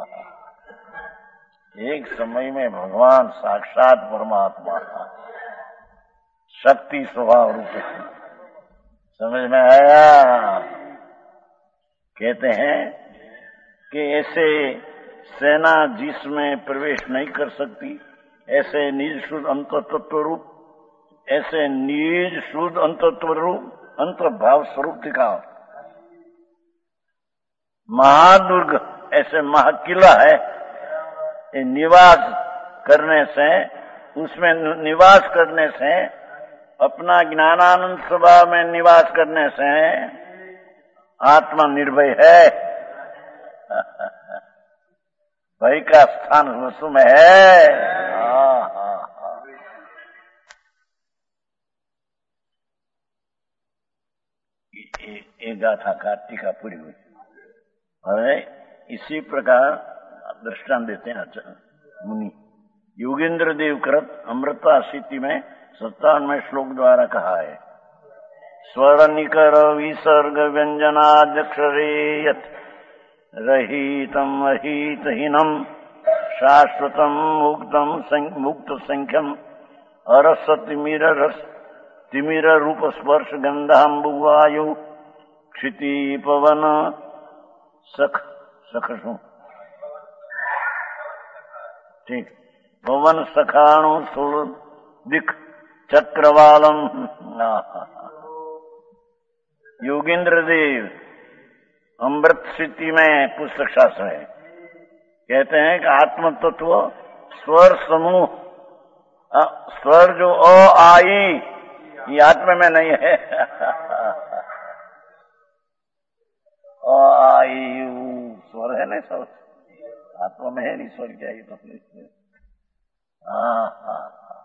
एक समय में भगवान साक्षात परमात्मा शक्ति स्वभाव रूप है। समझ में आया? कहते हैं कि ऐसे सेना जिसमें प्रवेश नहीं कर सकती, ऐसे निज शुद्ध अंततत्व रूप, ऐसे निज शुद्ध अंततत्व रूप अंतर्भाव स्वरूप दिखाओ। महादुर्ग ऐसे महाकिला है, निवास करने से, उसमें निवास करने से, अपना ज्ञानानंद स्वभाव में निवास करने से आत्मा निर्भय है। भय का स्थान वस्तु में है। हाँ हाँ हाँ ये गाथा कार्तिका पूरी हुई। अरे इसी प्रकार दृष्टांत देते हैं मुनि। योगेंद्र देव कृत अमृता स्थिति में सत्तावनवें श्लोक द्वारा कहा है, स्वर निकर विसर्ग व्यंजनादक्षरे यत् रहितम अहितहीनम शाश्वतम मुक्तम मुक्त संख्यम अरस तिमिर रस तिमिर रूप स्पर्श गंधाम्बुवायु क्षिति पवन सख सखसु ठीक पवन सखाणु सुर दिख चक्रवालम। योगेंद्र देव अमृत स्थिति में पुस्तक शास्त्र है, कहते हैं कि आत्म तत्व स्वर समूह, स्वर जो अ आई ये आत्मा में नहीं है। अ आई स्वर है ना, स्वर आत्मा में है नहीं, स्वर क्या ही तो। हाँ हाँ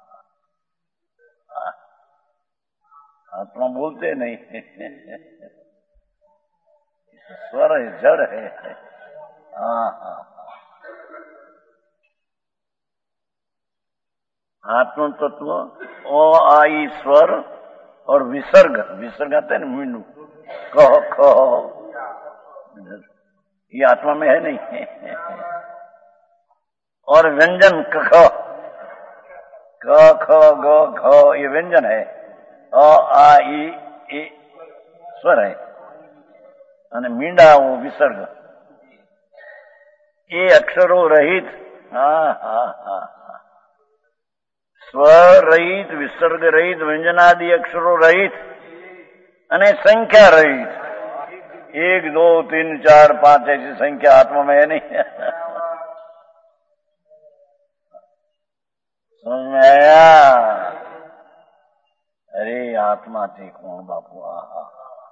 आत्मा बोलते नहीं, स्वर है, जड़ है। हाँ हाँ आत्म तत्व ओ आई स्वर और विसर्ग, विसर्ग आते हैं ना मीनू कह कह, ये आत्मा में है नहीं। और व्यंजन क ख क ख ग घ ये व्यंजन है, अ आ ई ए स्वर है, અને મીંડા वो विसर्ग, ये अक्षरों रहित। हाँ हाँ हाँ स्वर रहित, विसर्ग रहित, व्यंजनादि अक्षरों रहित અને संख्या रहित। एक दो तीन चार पांच ऐसी संख्या आत्मा में है नहीं। समझ में आया? अरे आत्मा थी कौन बापू? आहा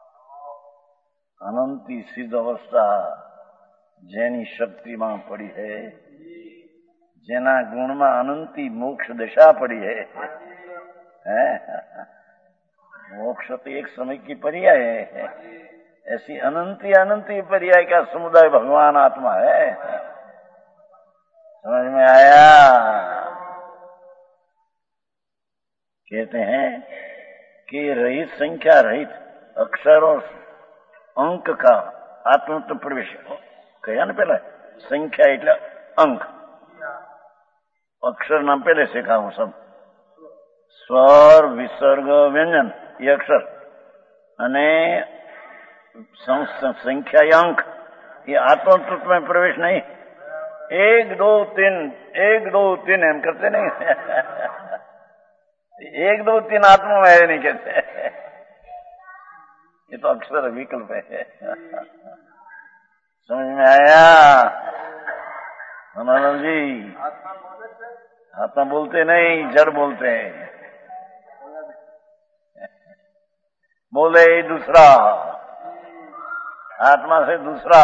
अनंती सिद्ध अवस्था જેની શક્તિમાં પડી है, જેના ગુણમાં અનંતી મોક્ષ દશા પડી है, है। मोक्ष तो एक समय की पर्याय है, ऐसी अनंती अनंती पर्याय का समुदाय भगवान आत्मा है। समझ में आया? कहते हैं कि रहित, संख्या रहित अक्षर और अंक का आत्मत्व प्रवेश कहा ना पहले। संख्या એટલે अंक, अक्षर नाम पहले सीखा हूं सब। स्वर, विसर्ग, व्यंजन ये अक्षर અને संख्या या अंक ये आत्मतत्व में प्रवेश नहीं। एक दो तीन, एक दो तीन हम करते नहीं। एक दो तीन आत्मा में है नहीं कहते, ये तो अक्षर विकल्प है। समझ में आया आनंद जी? आत्मा बोलते नहीं, जड़ बोलते हैं। बोले दूसरा, आत्मा से दूसरा,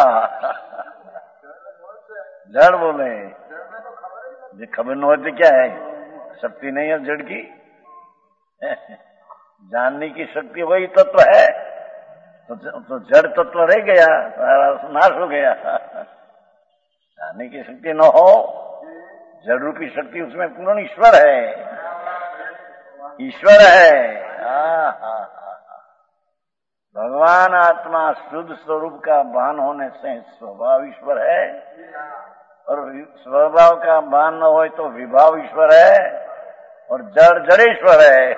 जड़ बोले। ये खबर न होती क्या है, शक्ति नहीं है जड़ की। जानने की शक्ति वही तत्व है, तो, तो जड़ तत्व रह गया, नाश हो गया। जानने की शक्ति न हो, जड़ रूपी शक्ति उसमें पूर्ण ईश्वर है, ईश्वर है। हाँ हाँ भगवान आत्मा शुद्ध स्वरूप का भान होने से स्वभाव ईश्वर है, और स्वभाव का भान न हो तो विभाव ईश्वर है, और जड़ जड़ेश्वर है।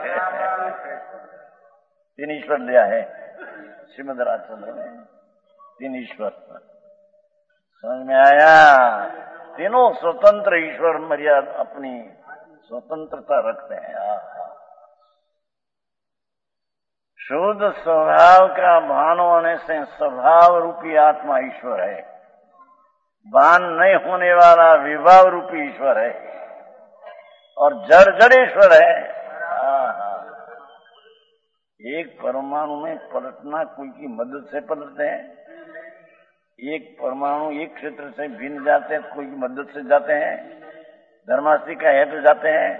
तीन ईश्वर दिया है श्रीमद् राजचंद्र ने, तीन ईश्वर। समझ में आया? तीनों स्वतंत्र ईश्वर मर्यादा अपनी स्वतंत्रता रखते हैं। शुद्ध स्वभाव का भान होने से स्वभाव रूपी आत्मा ईश्वर है, भान नहीं होने वाला विभाव रूपी ईश्वर है, और जड़ जड़ेश्वर है। एक परमाणु में पलटना कोई की मदद से पलटते हैं, एक परमाणु एक क्षेत्र से भिन्न जाते हैं, कोई की मदद से जाते हैं, धर्मास्थी का हेतु जाते हैं।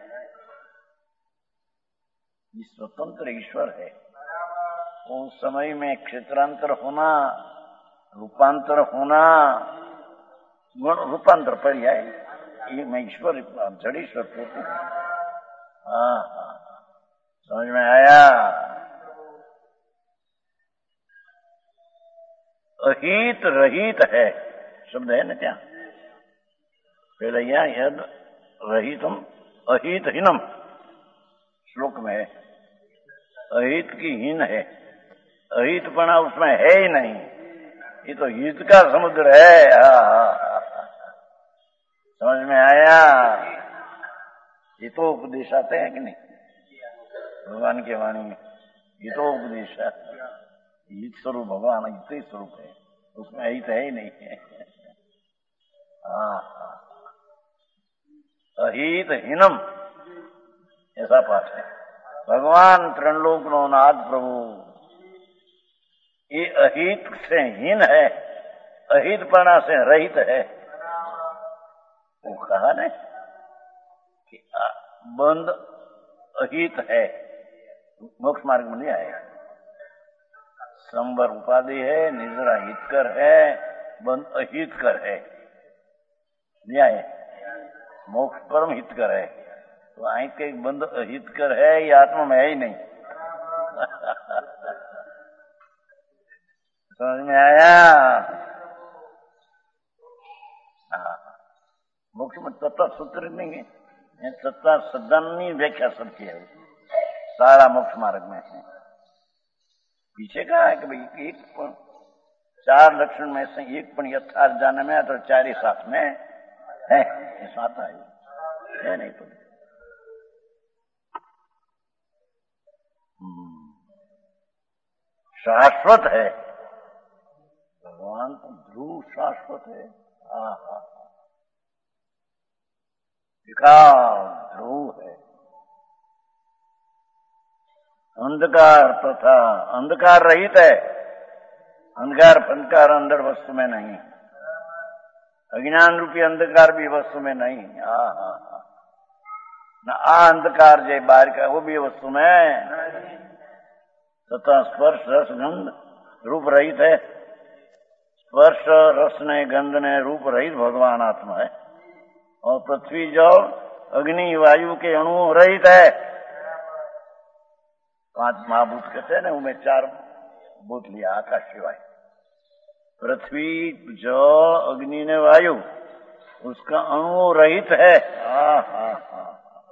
ये स्वतंत्र ईश्वर है। उस समय में क्षेत्रांतर होना, रूपांतर होना, रूपांतर पर्याय, ये मैं ईश्वर जड़ेश्वर होती हूँ। हाँ हाँ समझ में आया? अहित रहित है शब्द है ना क्या? पहले यह यद रहितम अहित हीनम श्लोक में है। अहित की हीन है, अहितपना उसमें है ही नहीं, ये तो हित का समुद्र है। हाँ हाँ समझ में आया? ये तो उपदेश आते हैं कि नहीं भगवान की वाणी में? ये तो उपदेश है। हित स्वरूप भगवान हित ही स्वरूप है, उसमें हित है ही नहीं है। हाँ अहित हीनम ऐसा पाठ है। भगवान त्रिलोक नो नाथ प्रभु ये अहित से हीन है, अहितपना से रहित है। वो कहा ना कि बंद अहित है, मोक्ष मार्ग में नहीं आएगा। संवर उपाधि है, निजरा हितकर है, बंद अहितकर है, नहीं आए। मोक्ष परम हितकर है, तो आई के एक बंद अहितकर है, ये आत्मा में है ही नहीं। समझ में आया? मोक्ष में तत्व सूत्र नहीं है, तत्व सदन व्याख्या सबकी है, सारा मोक्ष मार्ग में है। पीछे कहा है कि भाई एक पण चार लक्षण में से एक पण यथार्थ जाने में तो चार ही साथ में है, ऐसा आता है, है नहीं तो शाश्वत है भगवान तो ध्रुव शाश्वत है। हाँ हाँ विकार ध्रुव है। अंधकार तथा अंधकार रहित है, अंधकार पंधकार अंदर वस्तु में नहीं, अज्ञान रूपी अंधकार भी वस्तु में नहीं। हाँ हाँ हाँ न आ अंधकार जे बाहर का वो भी वस्तु में तथा स्पर्श रस गंध रूप रहित है। स्पर्श रस ने गंध ने रूप रहित भगवान आत्मा है और पृथ्वी जल अग्नि वायु के अणु रहित है। पांच महाभूत कहते हैं ना, उनमें चार भूत लिया आकाश शिवाय। पृथ्वी जल अग्नि ने वायु उसका अणु रहित है। हा हा हा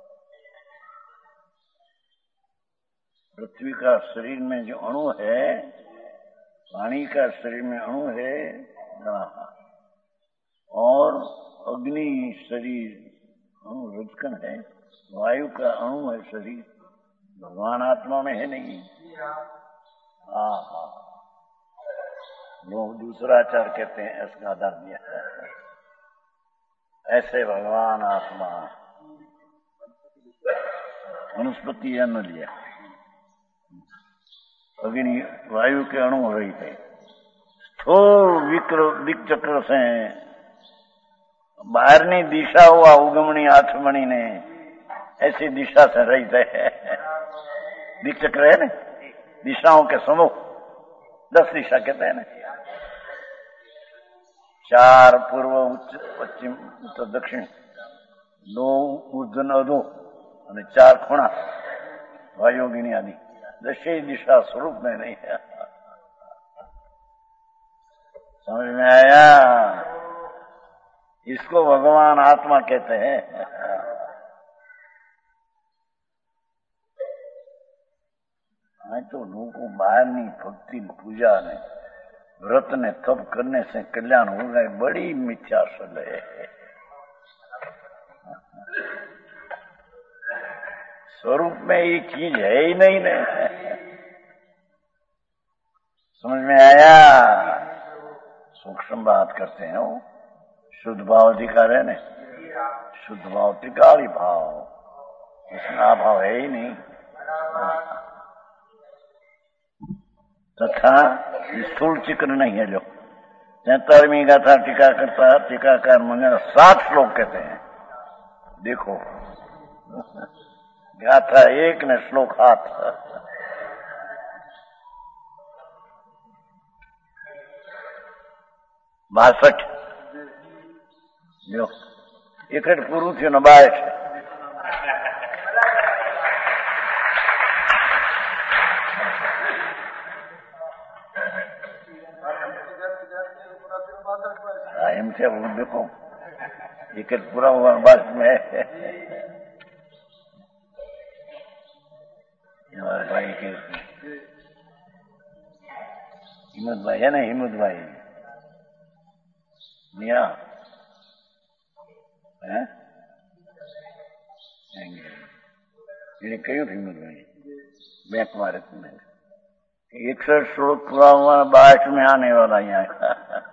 पृथ्वी का शरीर में जो अणु है, पानी का शरीर में अणु है, और अग्नि शरीर अणु रुचकन है, वायु का अणु है शरीर, भगवान आत्मा में है नहीं। हाँ हाँ लोग दूसरा आचार कहते हैं, इसका आधार दिया है। ऐसे भगवान आत्मा वनस्पति अन्न लिया, अग्नि वायु के अणु हो रही थे, स्थूल विक्र दिक चक्र से बाहरनी दिशा हुआ उगमणी आठमणी ने ऐसी दिशा से रही थे। दिक चक्र है ना, दिशाओं के समूह, दस दिशा कहते हैं ना, चार पूर्व उच्च पश्चिम उत्तर दक्षिण, दो उर्धन अधो और चार खुणा वायुगिनी आदि, दशे दिशा स्वरूप में नहीं है। समझ में आया? इसको भगवान आत्मा कहते हैं। मैं तो लोगों को बाहर नहीं, भक्ति पूजा ने व्रत ने तप करने से कल्याण हो गए, बड़ी मिथ्या सलह है। स्वरूप में ये चीज है ही नहीं ने। समझ में आया? सूक्ष्म बात करते हैं वो, शुद्ध भाव अधिकार है न, शुद्ध भाव टिकाली भाव, इसमें अभाव है ही नहीं। तथा स्थूल चिक्र नहीं है। जो तैतालीसवीं गाथा टीका करता टीकाकार मंगल सात श्लोक कहते हैं। देखो गाथा एक ने श्लोक हाथ, बासठ जो एक पूરું થયું ને બાસઠ एम से वो देखो एक पूरा हुआ बात में भाई के हिम्मत भाई है ना, हिम्मत भाई मिया है એને કયું હિંમત ભાઈ बैंक मारे तुमने इकसठ श्लोक पूरा हुआ, बाईस में आने वाला यहाँ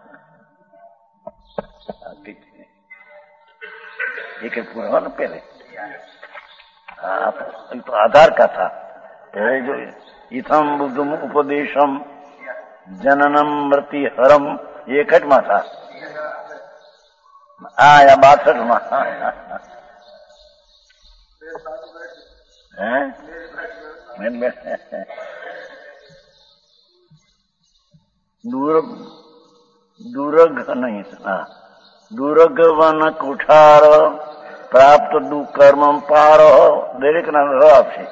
एक पूरा हुआ ना पहले। आप तो आधार का था पहले जो इथम बुद्धम उपदेशम जननम मृति हरम ये इकठ में था। आया बासठ में दूर दूरघ नहीं था, दूरघ वन कुठार प्राप्त दुकर्म पार दरेक ना जवाब છે।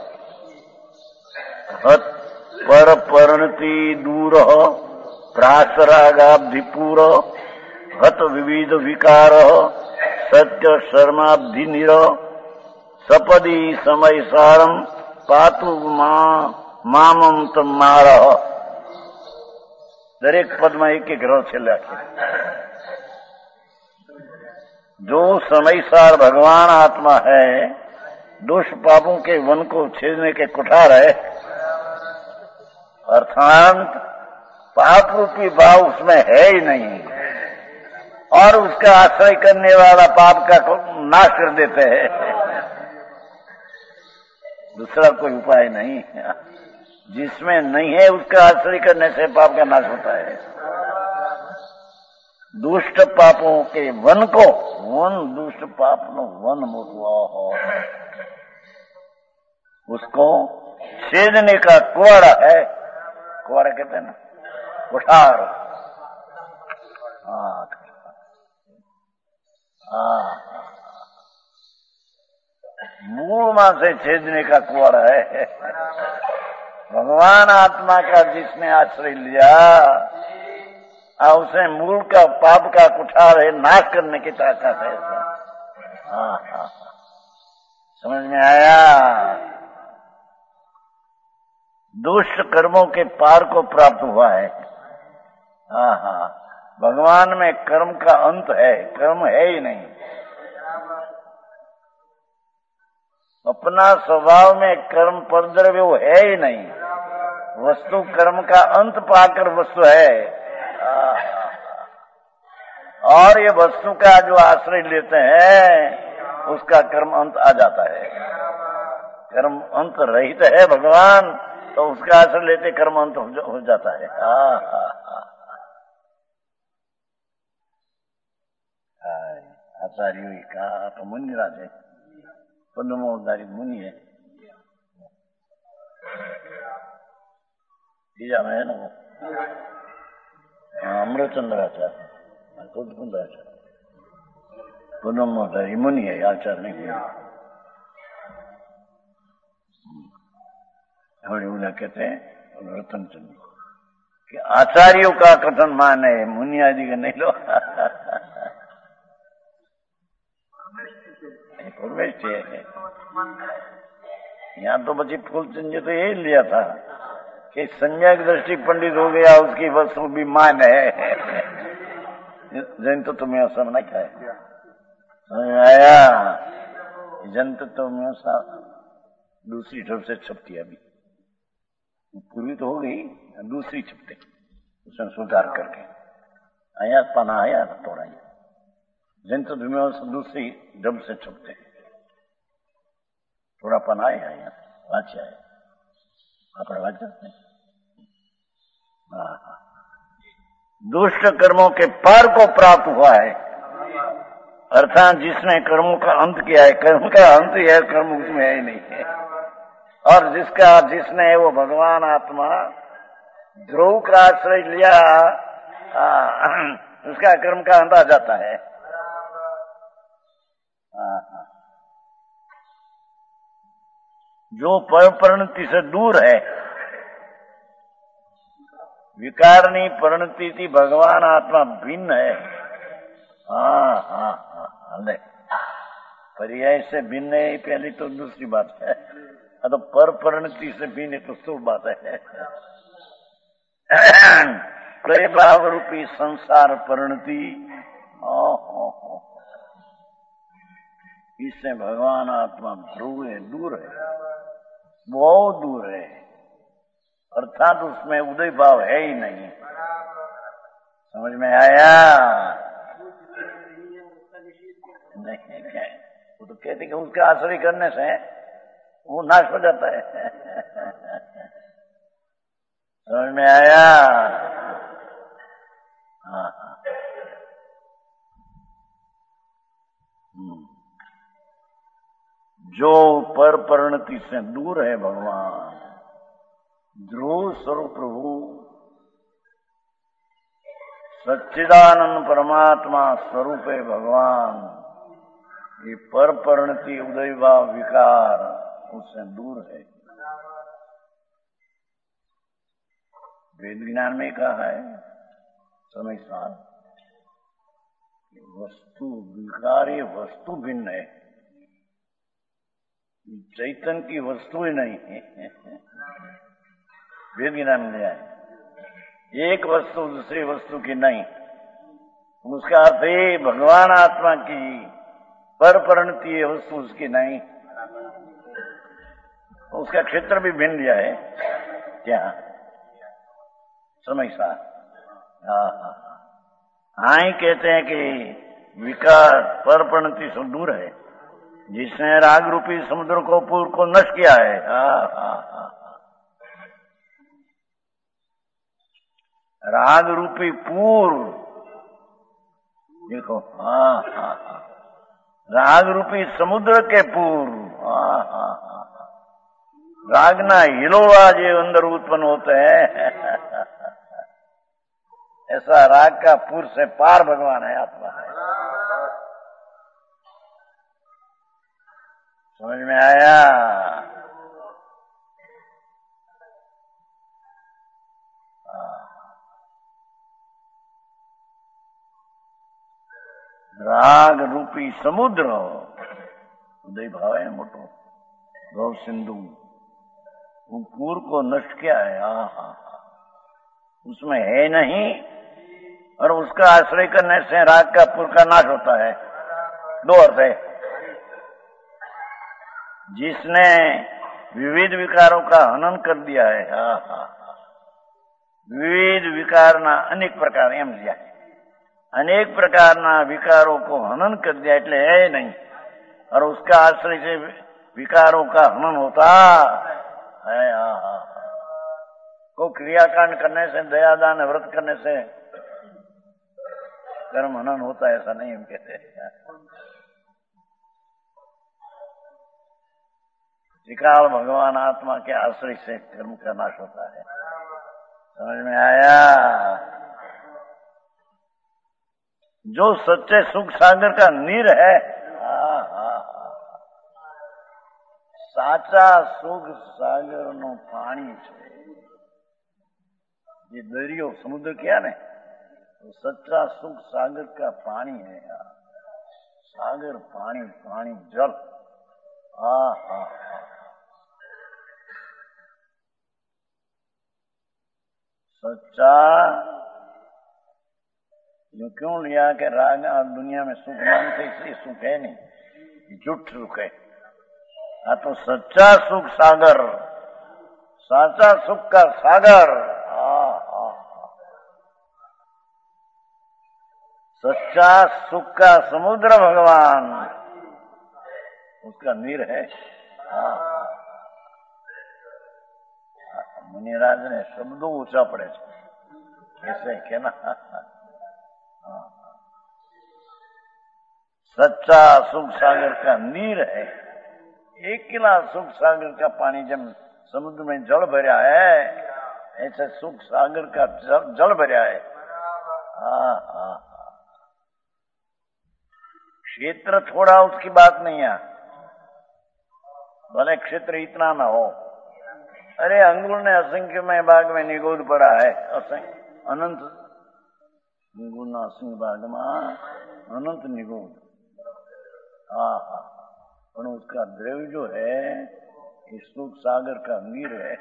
हत पर परणति दूर प्रासरागाब्धिपूर हत विविध विकार सत्य शर्माब्धि निर सपदी समय सारम पातु मामम तमार। दरेक पद में एक एक ग्रह छेल्ला છે। जो समयसार भगवान आत्मा है, दोष पापों के वन को छेदने के कुठार है, अर्थात पाप रूपी भाव उसमें है ही नहीं, और उसका आश्रय करने वाला पाप का नाश कर देते हैं। दूसरा कोई उपाय नहीं है। जिसमें नहीं है उसका आश्रय करने से पाप का नाश होता है। दुष्ट पापों के वन को वन दुष्ट पाप नो वन मोटवा हो उसको छेदने का कुआड़ा है, कुआड़ा कहते हैं ना, कुठार। हाँ हाँ, मूल मां से छेदने का कुआड़ा है। भगवान आत्मा का जिसने आश्रय लिया, उसे मूल का पाप का कुठार है, नाश करने की ताकत है। हाँ हाँ, समझ में आया? दुष्ट कर्मों के पार को प्राप्त हुआ है। हाँ हाँ, भगवान में कर्म का अंत है, कर्म है ही नहीं। अपना स्वभाव में कर्म परद्रव्य वो है ही नहीं। वस्तु कर्म का अंत पाकर वस्तु है। और ये वस्तु का जो आश्रय लेते हैं उसका कर्म अंत आ जाता है। कर्म अंत रहित है भगवान, तो उसका आश्रय लेते कर्म अंत हो जाता है। आचार्य का तो मुनि राज है, पद्मोधारी मुनि है, तीजा में है ना वो, अमृतचंद्राचार्य पद्मोधारी मुनि है, आचार्य नहीं है। थोड़ी उन्हें कहते हैं रतन चंद्र कि आचार्यों का कथन माने, मुनि आदि का नहीं लो। यहाँ तो बच्ची फूलचंद जी तो यही लिया था कि संज्ञा की दृष्टि पंडित हो गया, उसकी वस्तु भी मान है। जन तो तुम्हें सब नहीं खाए, समझ में आया? जन तो तुम्हें दूसरी तरफ से छपती, अभी पूरी तो हो गई, दूसरी छपते उसमें सुधार करके आया, पना आया थोड़ा, जन तो तुम्हें दूसरी डब से छपते, थोड़ा पना आया यहाँ वाच्य है, अपने वाच्य नहीं। दुष्ट कर्मों के पार को प्राप्त हुआ है, अर्थात जिसने कर्मों का अंत किया है, कर्म का अंत ही है, कर्म उसमें है ही नहीं है। और जिसका जिसने वो भगवान आत्मा ध्रुव का आश्रय लिया, आ, उसका कर्म का अंत आ जाता है। आ, जो पर परिणति से दूर है, विकारणी परिणति थी, भगवान आत्मा भिन्न है। हाँ हाँ हाँ, पर्याय से भिन्न है पहली, तो दूसरी बात है, तो पर परिणति से भिन्न तो स्थूल बात है। भाव रूपी संसार परिणति, इससे भगवान आत्मा ध्रुव है, दूर है, बहुत दूर है, अर्थात उसमें उदय भाव है ही नहीं। समझ में आया? नहीं, वो तो कहते कि उसका आश्रय करने से वो नाश हो जाता है। समझ में आया? हाँ हाँ, जो पर परिणति से दूर है भगवान, ध्रुव स्वरूप प्रभु सच्चिदानंद परमात्मा स्वरूप है भगवान, ये पर परिणति उदय भाव विकार उससे दूर है। वेद ज्ञान में कहा है समय साल, वस्तु विकार ये वस्तु भिन्न है, चैतन्य की वस्तु ही नहीं है। वेद ज्ञान में है एक वस्तु दूसरी वस्तु की नहीं, उसका अर्थ है भगवान आत्मा की पर परिणति है, वस्तु उसकी नहीं। उसका क्षेत्र भी भिन्न दिया है क्या? समय सा हाँ हाँ ही कहते हैं कि विकार पर परिणति से दूर है, जिसने राग रूपी समुद्र को पूर्व को नष्ट किया है। हाँ हाँ हाँ, राग रूपी पूर्व देखो, हाँ हाँ हाँ, राग रूपी समुद्र के पूर्व, हाँ हाँ हाँ, रागना हिलोवा जो अंदर उत्पन्न होते हैं ऐसा राग का पुर से पार भगवान है, आत्मा है। समझ में आया? राग रूपी समुद्र उदय भाव है मोटो गौ सिंधु, वो पूर को नष्ट किया है। आहा, उसमें है नहीं, और उसका आश्रय करने से राग का पुर का नाश होता है। दो अर्थ है। जिसने विविध विकारों का हनन कर दिया है, आहा, विविध विकार ना अनेक प्रकार एम दिया है, अनेक प्रकारना विकारों को हनन कर दिया એટલે है नहीं, और उसका आश्रय से विकारों का हनन होता है। आहा, को क्रियाकांड करने से, दयादान व्रत करने से कर्म हनन होता है, ऐसा नहीं हम कहते हैं। त्रिकाल भगवान आत्मा के आश्रय से कर्म का नाश होता है। समझ में आया? जो सच्चे सुख सागर का नीर है, साचा सुख सागर नो पानी है। ये दरियो समुद्र क्या ने, तो सच्चा सुख सागर का पानी है यार। सागर पानी, पानी जल, हा हा सच्चा। जो क्यों लिया कि राग आप दुनिया में सुख मानते, इसलिए सुख है नहीं, झूठ सुख है। हाँ, तो सच्चा सुख सागर, साचा सुख का सागर, हाँ हाँ, सच्चा सुख का समुद्र भगवान, उसका नीर है। हाँ, मुनिराज ने शब्दों ऊंचा पड़े कैसे के ना, सच्चा सुख सागर का नीर है। एक किला सुख सागर का पानी जब समुद्र में जल भरा है, ऐसे सुख सागर का जल, जल भरा है। हाँ हाँ, क्षेत्र थोड़ा उसकी बात नहीं है, भले क्षेत्र इतना ना हो। अरे अंगुर ने असंख्य में बाग में निगोद पड़ा है, असंख्य अनंत अंगुर ना असंख्य बाग में अनंत निगोद। हाँ हाँ, और उसका द्रव्य जो है इस सुख सागर का नीर है।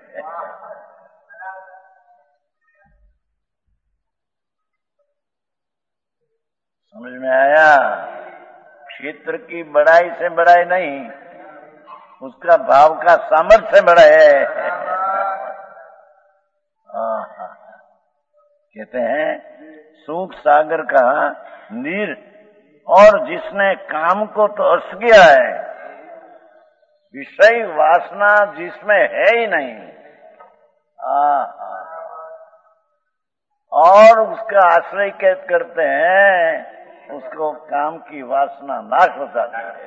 समझ में आया? क्षेत्र की बड़ाई से बड़ाई नहीं, उसका भाव का सामर्थ्य बड़ा है। कहते हैं सुख सागर का नीर, और जिसने काम को तो अर्स किया है, विषय वासना जिसमें है ही नहीं, आ, और उसका आश्रय कैद करते हैं, उसको काम की वासना नाश हो जाती है।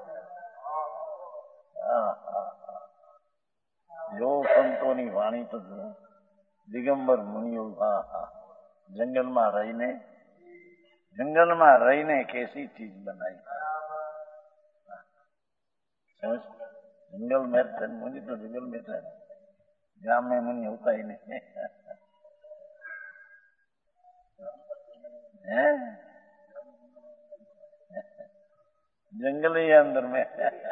जो संतों ની વાણી તો દિગંબર મુનિઓ જંગલ માં રહીને જંગલ માં રહીને कैसी चीज बनाई। जंगल में रहते मुनि तो जंगल में रहते, गांव में मुनि होता ही नहीं है, जंगल ही है अंदर में।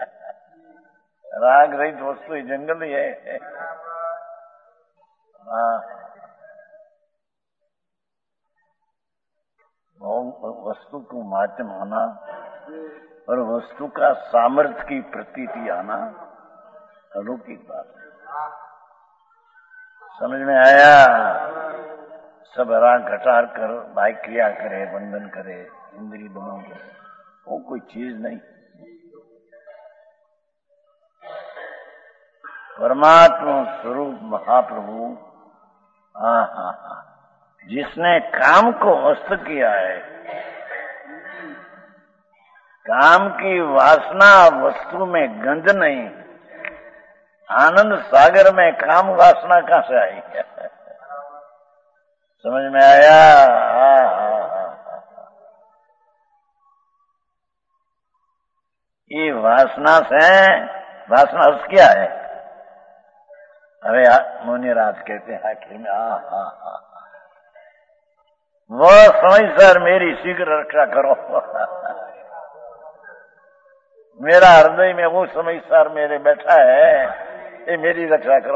राग रहित वस्तु ही जंगल ही है। हाँ, वस्तु को माध्यम आना और वस्तु का सामर्थ्य की प्रतीति आना अलौकिक बात है। समझ में आया? सब राग घटार कर बाई क्रिया करे, बंधन करे, इंद्रिय बनो करे, वो कोई चीज नहीं। परमात्मा स्वरूप महाप्रभु, हाँ हाँ हाँ, जिसने काम को अस्त किया है, काम की वासना वस्तु में गंध नहीं, आनंद सागर में काम वासना कहां से आई? समझ में आया? हाँ हाँ हाँ। ये वासना से, वासना अर्थ क्या है? अरे मुनिराज कहते हैं आखिर में, हाँ हाँ हाँ, वो समय सर मेरी शीघ्र रक्षा करो। मेरा हृदय में वो समय सर मेरे बैठा है, ये मेरी रक्षा करो।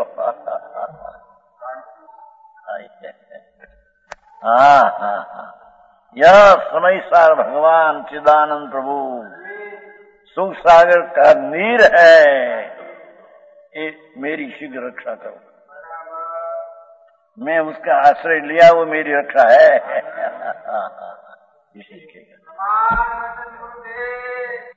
हाँ हाँ हाँ, यह समय सार भगवान चिदानंद प्रभु सुख सागर का नीर है, ये मेरी शीघ्र रक्षा करो। मैं उसका आश्रय लिया, वो मेरी रक्षा है।